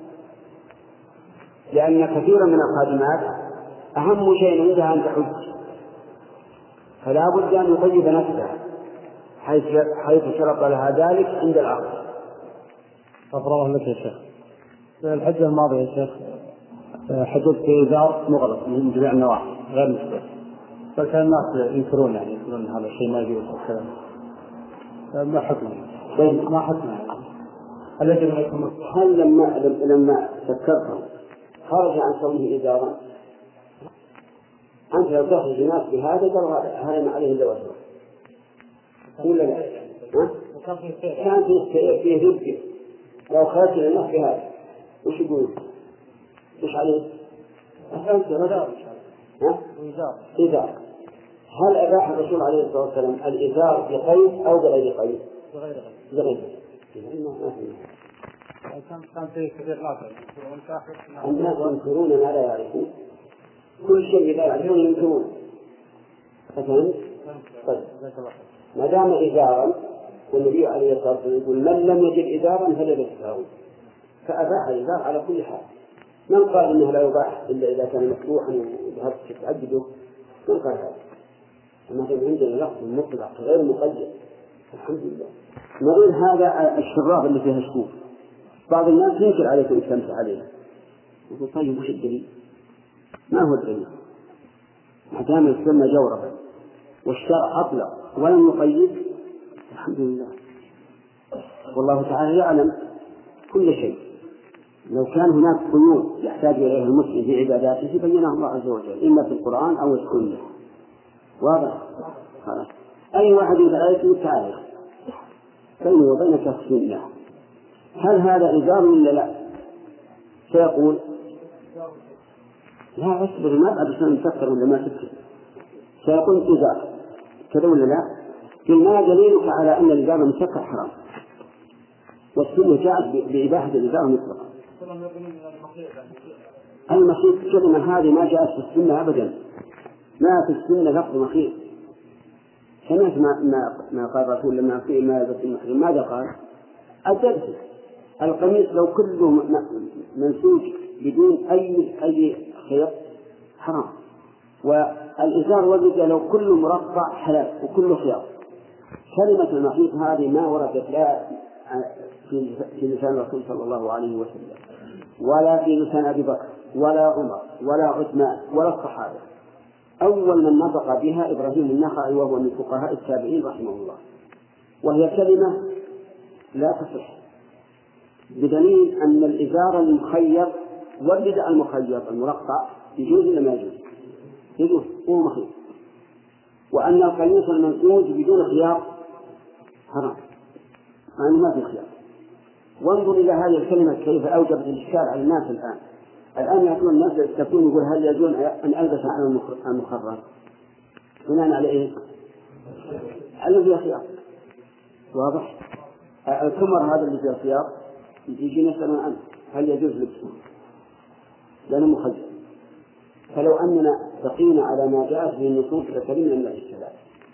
لأن كثيرا من الخادمات أهم شيء عندها أن تحج، فلا بد أن يطيب نفسها حيث شرط لها ذلك عند العقد. غفر الله لك يا شيخ. الحجة الماضية يا شيخ حجزت في إزار مغلق من جميع النواحي غير مشكلة، فكان الناس ينكرون هذا الشيء ما يجوز وكذا، ما حكمه؟ ما حكمه؟ هل لما فكرتم خرج عن كونه إزارا؟ أنت لو تخرج الناس بهذا هرم عليه اللوث ولا لا؟ كان فيه ربك لو خرج الناس بهذا وش يقول؟ وش عليه؟ إزار. هل أباح الرسول عليه الصلاة والسلام الإزار بقيد أو بغير قيد؟ بغير. كان فيه كثير الناس ينكرون ما لا يعرفون، كل شيء لا يعرفون ينكرون. فهمت؟ طيب، ما دام إزارا والنبي عليه الصلاة والسلام يقول من لم يجد إزارا فليلبس إزارا، فأباح الإزار على كل حال. من قال إنه لا يباح إلا إذا كان مفتوحا وذهبت تتعدده؟ من قال هذا؟ أما عندنا لفظ مطلق غير مقيد الحمد لله. نقول هذا الشراب اللي فيها شكوك، بعض الناس ينكر عليك ويستمتع عليه، يقول طيب وش الدليل؟ ما هو الدليل؟ ما دام السنة جوربا والشرع أطلق ولم يقيد الحمد لله. والله تعالى يعلم كل شيء. لو كان هناك قيود يحتاج إليها المسلم في عباداته بينها الله عز وجل إما في القرآن أو السنة. واضح؟ خلاص. أي واحد يدعيك تعالى بينه وبينك السنة، هل هذا إزار ولا لا؟ سيقول لا أصبر ما بعد عشان تفكر ولا ما تفكر، سيقول إزار كذا ولا لا؟ ما دليلك على أن الإزار المشقة حرام والسنة جاءت بإباحة الإزار مطلقا؟ المخيط كلمة هذه ما جاءت في السنة أبدا، ما في السنة لفظ مخيط. سمعت ما قال الرسول لما قيل ما يلبس المحرم ماذا قال؟ الدرس القميص لو كله منسوج بدون أي خيط حرام، والإزار والرداء لو كله مرقع حلال وكله خياط. كلمة المخيط هذه ما وردت لا في لسان الرسول صلى الله عليه وسلم ولا في لسان أبي بكر ولا عمر ولا عثمان ولا الصحابة. أول من نطق بها إبراهيم النخعي وهو من فقهاء التابعين رحمه الله، وهي كلمة لا تصح، بدليل أن الإزار المخيط والرداء المخيط المرقع يجوز ولا ما يجوز؟ يجوز، هو مخيط. وأن القميص المنسوج بدون خياط حرام، مع أنه ما في خياط. وانظر إلى هذه الكلمة كيف أوجبت الإشكال على الناس الآن يأتون الناس يستفتون يقول هل يجوز أن ألبس على المخرج بناء على إيه؟ على فيها خياط. واضح؟ الكمر هذا اللي فيه خياط يجي يسألون عنه هل يجوز لبسه لأنه مخيط. فلو أننا بقينا على ما جاءت به النصوص لسلمنا من الاشكالات.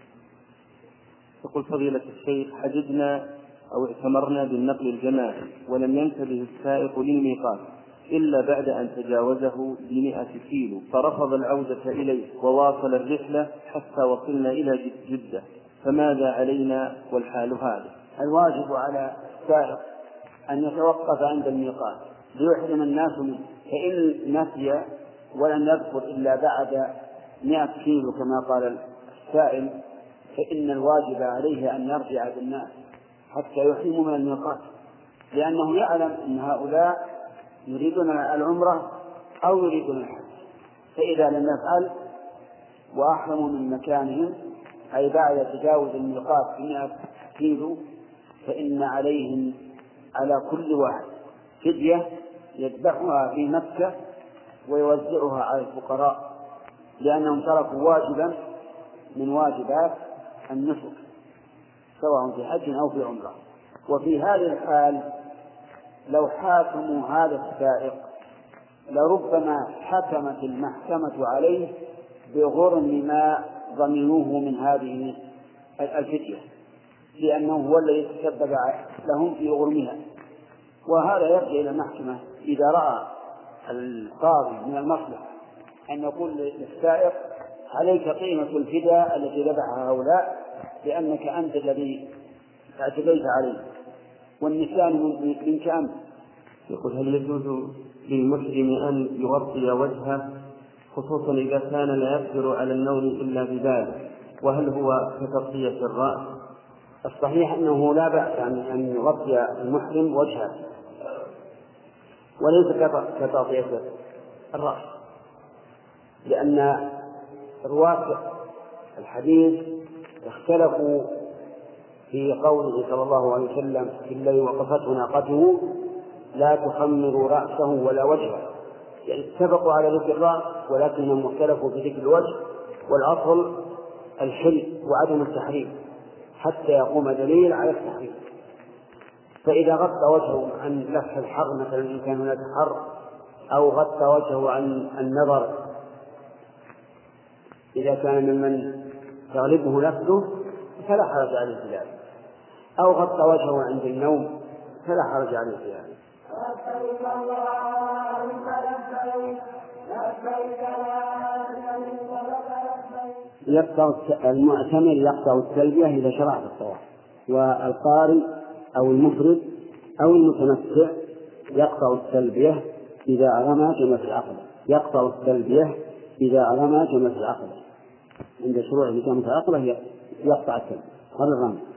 يقول فضيلة الشيخ حججنا أو ائتمرنا بالنقل الجماعي ولم ينتبه السائق للميقات إلا بعد أن تجاوزه ب100 كيلو فرفض العودة إليه وواصل الرحلة حتى وصلنا إلى جدة، فماذا علينا والحال هذا؟ الواجب على السائق أن يتوقف عند الميقات ليحرم الناس منه، فإن نسي ولم يذكر إلا بعد 100 كيلو كما قال السائل فإن الواجب عليه أن يرجع بالناس حتى يحرموا من الميقات، لأنه يعلم أن هؤلاء يريدون العمرة أو يريدون الحج، فإذا لم يفعل وأحرموا من مكانهم أي بعد تجاوز الميقات ب100 كيلو فإن عليهم على كل واحد فدية يذبحها في مكة ويوزعها على الفقراء، لأنهم تركوا واجبا من واجبات النسك سواء في حج أو في عمرة. وفي هذه الحال لو حاكموا هذا السائق لربما حكمت المحكمة عليه بغرم ما ضمنوه من هذه الفدية، لأنه هو الذي تسبب لهم في غرمها. وهذا يرجع إلى المحكمة إذا رأى القاضي من المصلحة أن يقول للسائق عليك قيمة الفداء التي ذبحها هؤلاء لأنك أنت الذي اعتديت عليه والنسيان منك أنت. يقول هل يجوز للمحرم أن يغطي وجهه خصوصا إذا كان لا يقدر على النوم إلا بذلك، وهل هو كتغطية الرأس؟ الصحيح أنه لا بأس أن يغطي المحرم وجهه وليس كتغطية الرأس، لأن رواة الحديث اختلفوا في قوله صلى الله عليه وسلم في الذي وقفته ناقته لا تخمروا رأسه ولا وجهه، يعني اتفقوا على ذكر الرأس ولكنهم اختلفوا في ذكر الوجه، والأصل الحل وعدم التحريم حتى يقوم دليل على التحريم. فإذا غطى وجهه عن لفح الحر مثلا إن كان هناك حر أو غطى وجهه عن النظر إذا كان ممن تغلبه نفسه فلا حرج عليه في ذلك، أو غطى وجهه عند النوم فلا حرج عليه في ذلك. المعتمر يقطع التلبية إذا شرع في الطواف، والقارئ أو المفرد أو المتمتع يقطع التلبية إذا رمى جمرة العقبة، يقطع التلبية إذا رمى جمرة العقبة عند شروع جمرة العقبة يقطع التلبية قبل الرمي.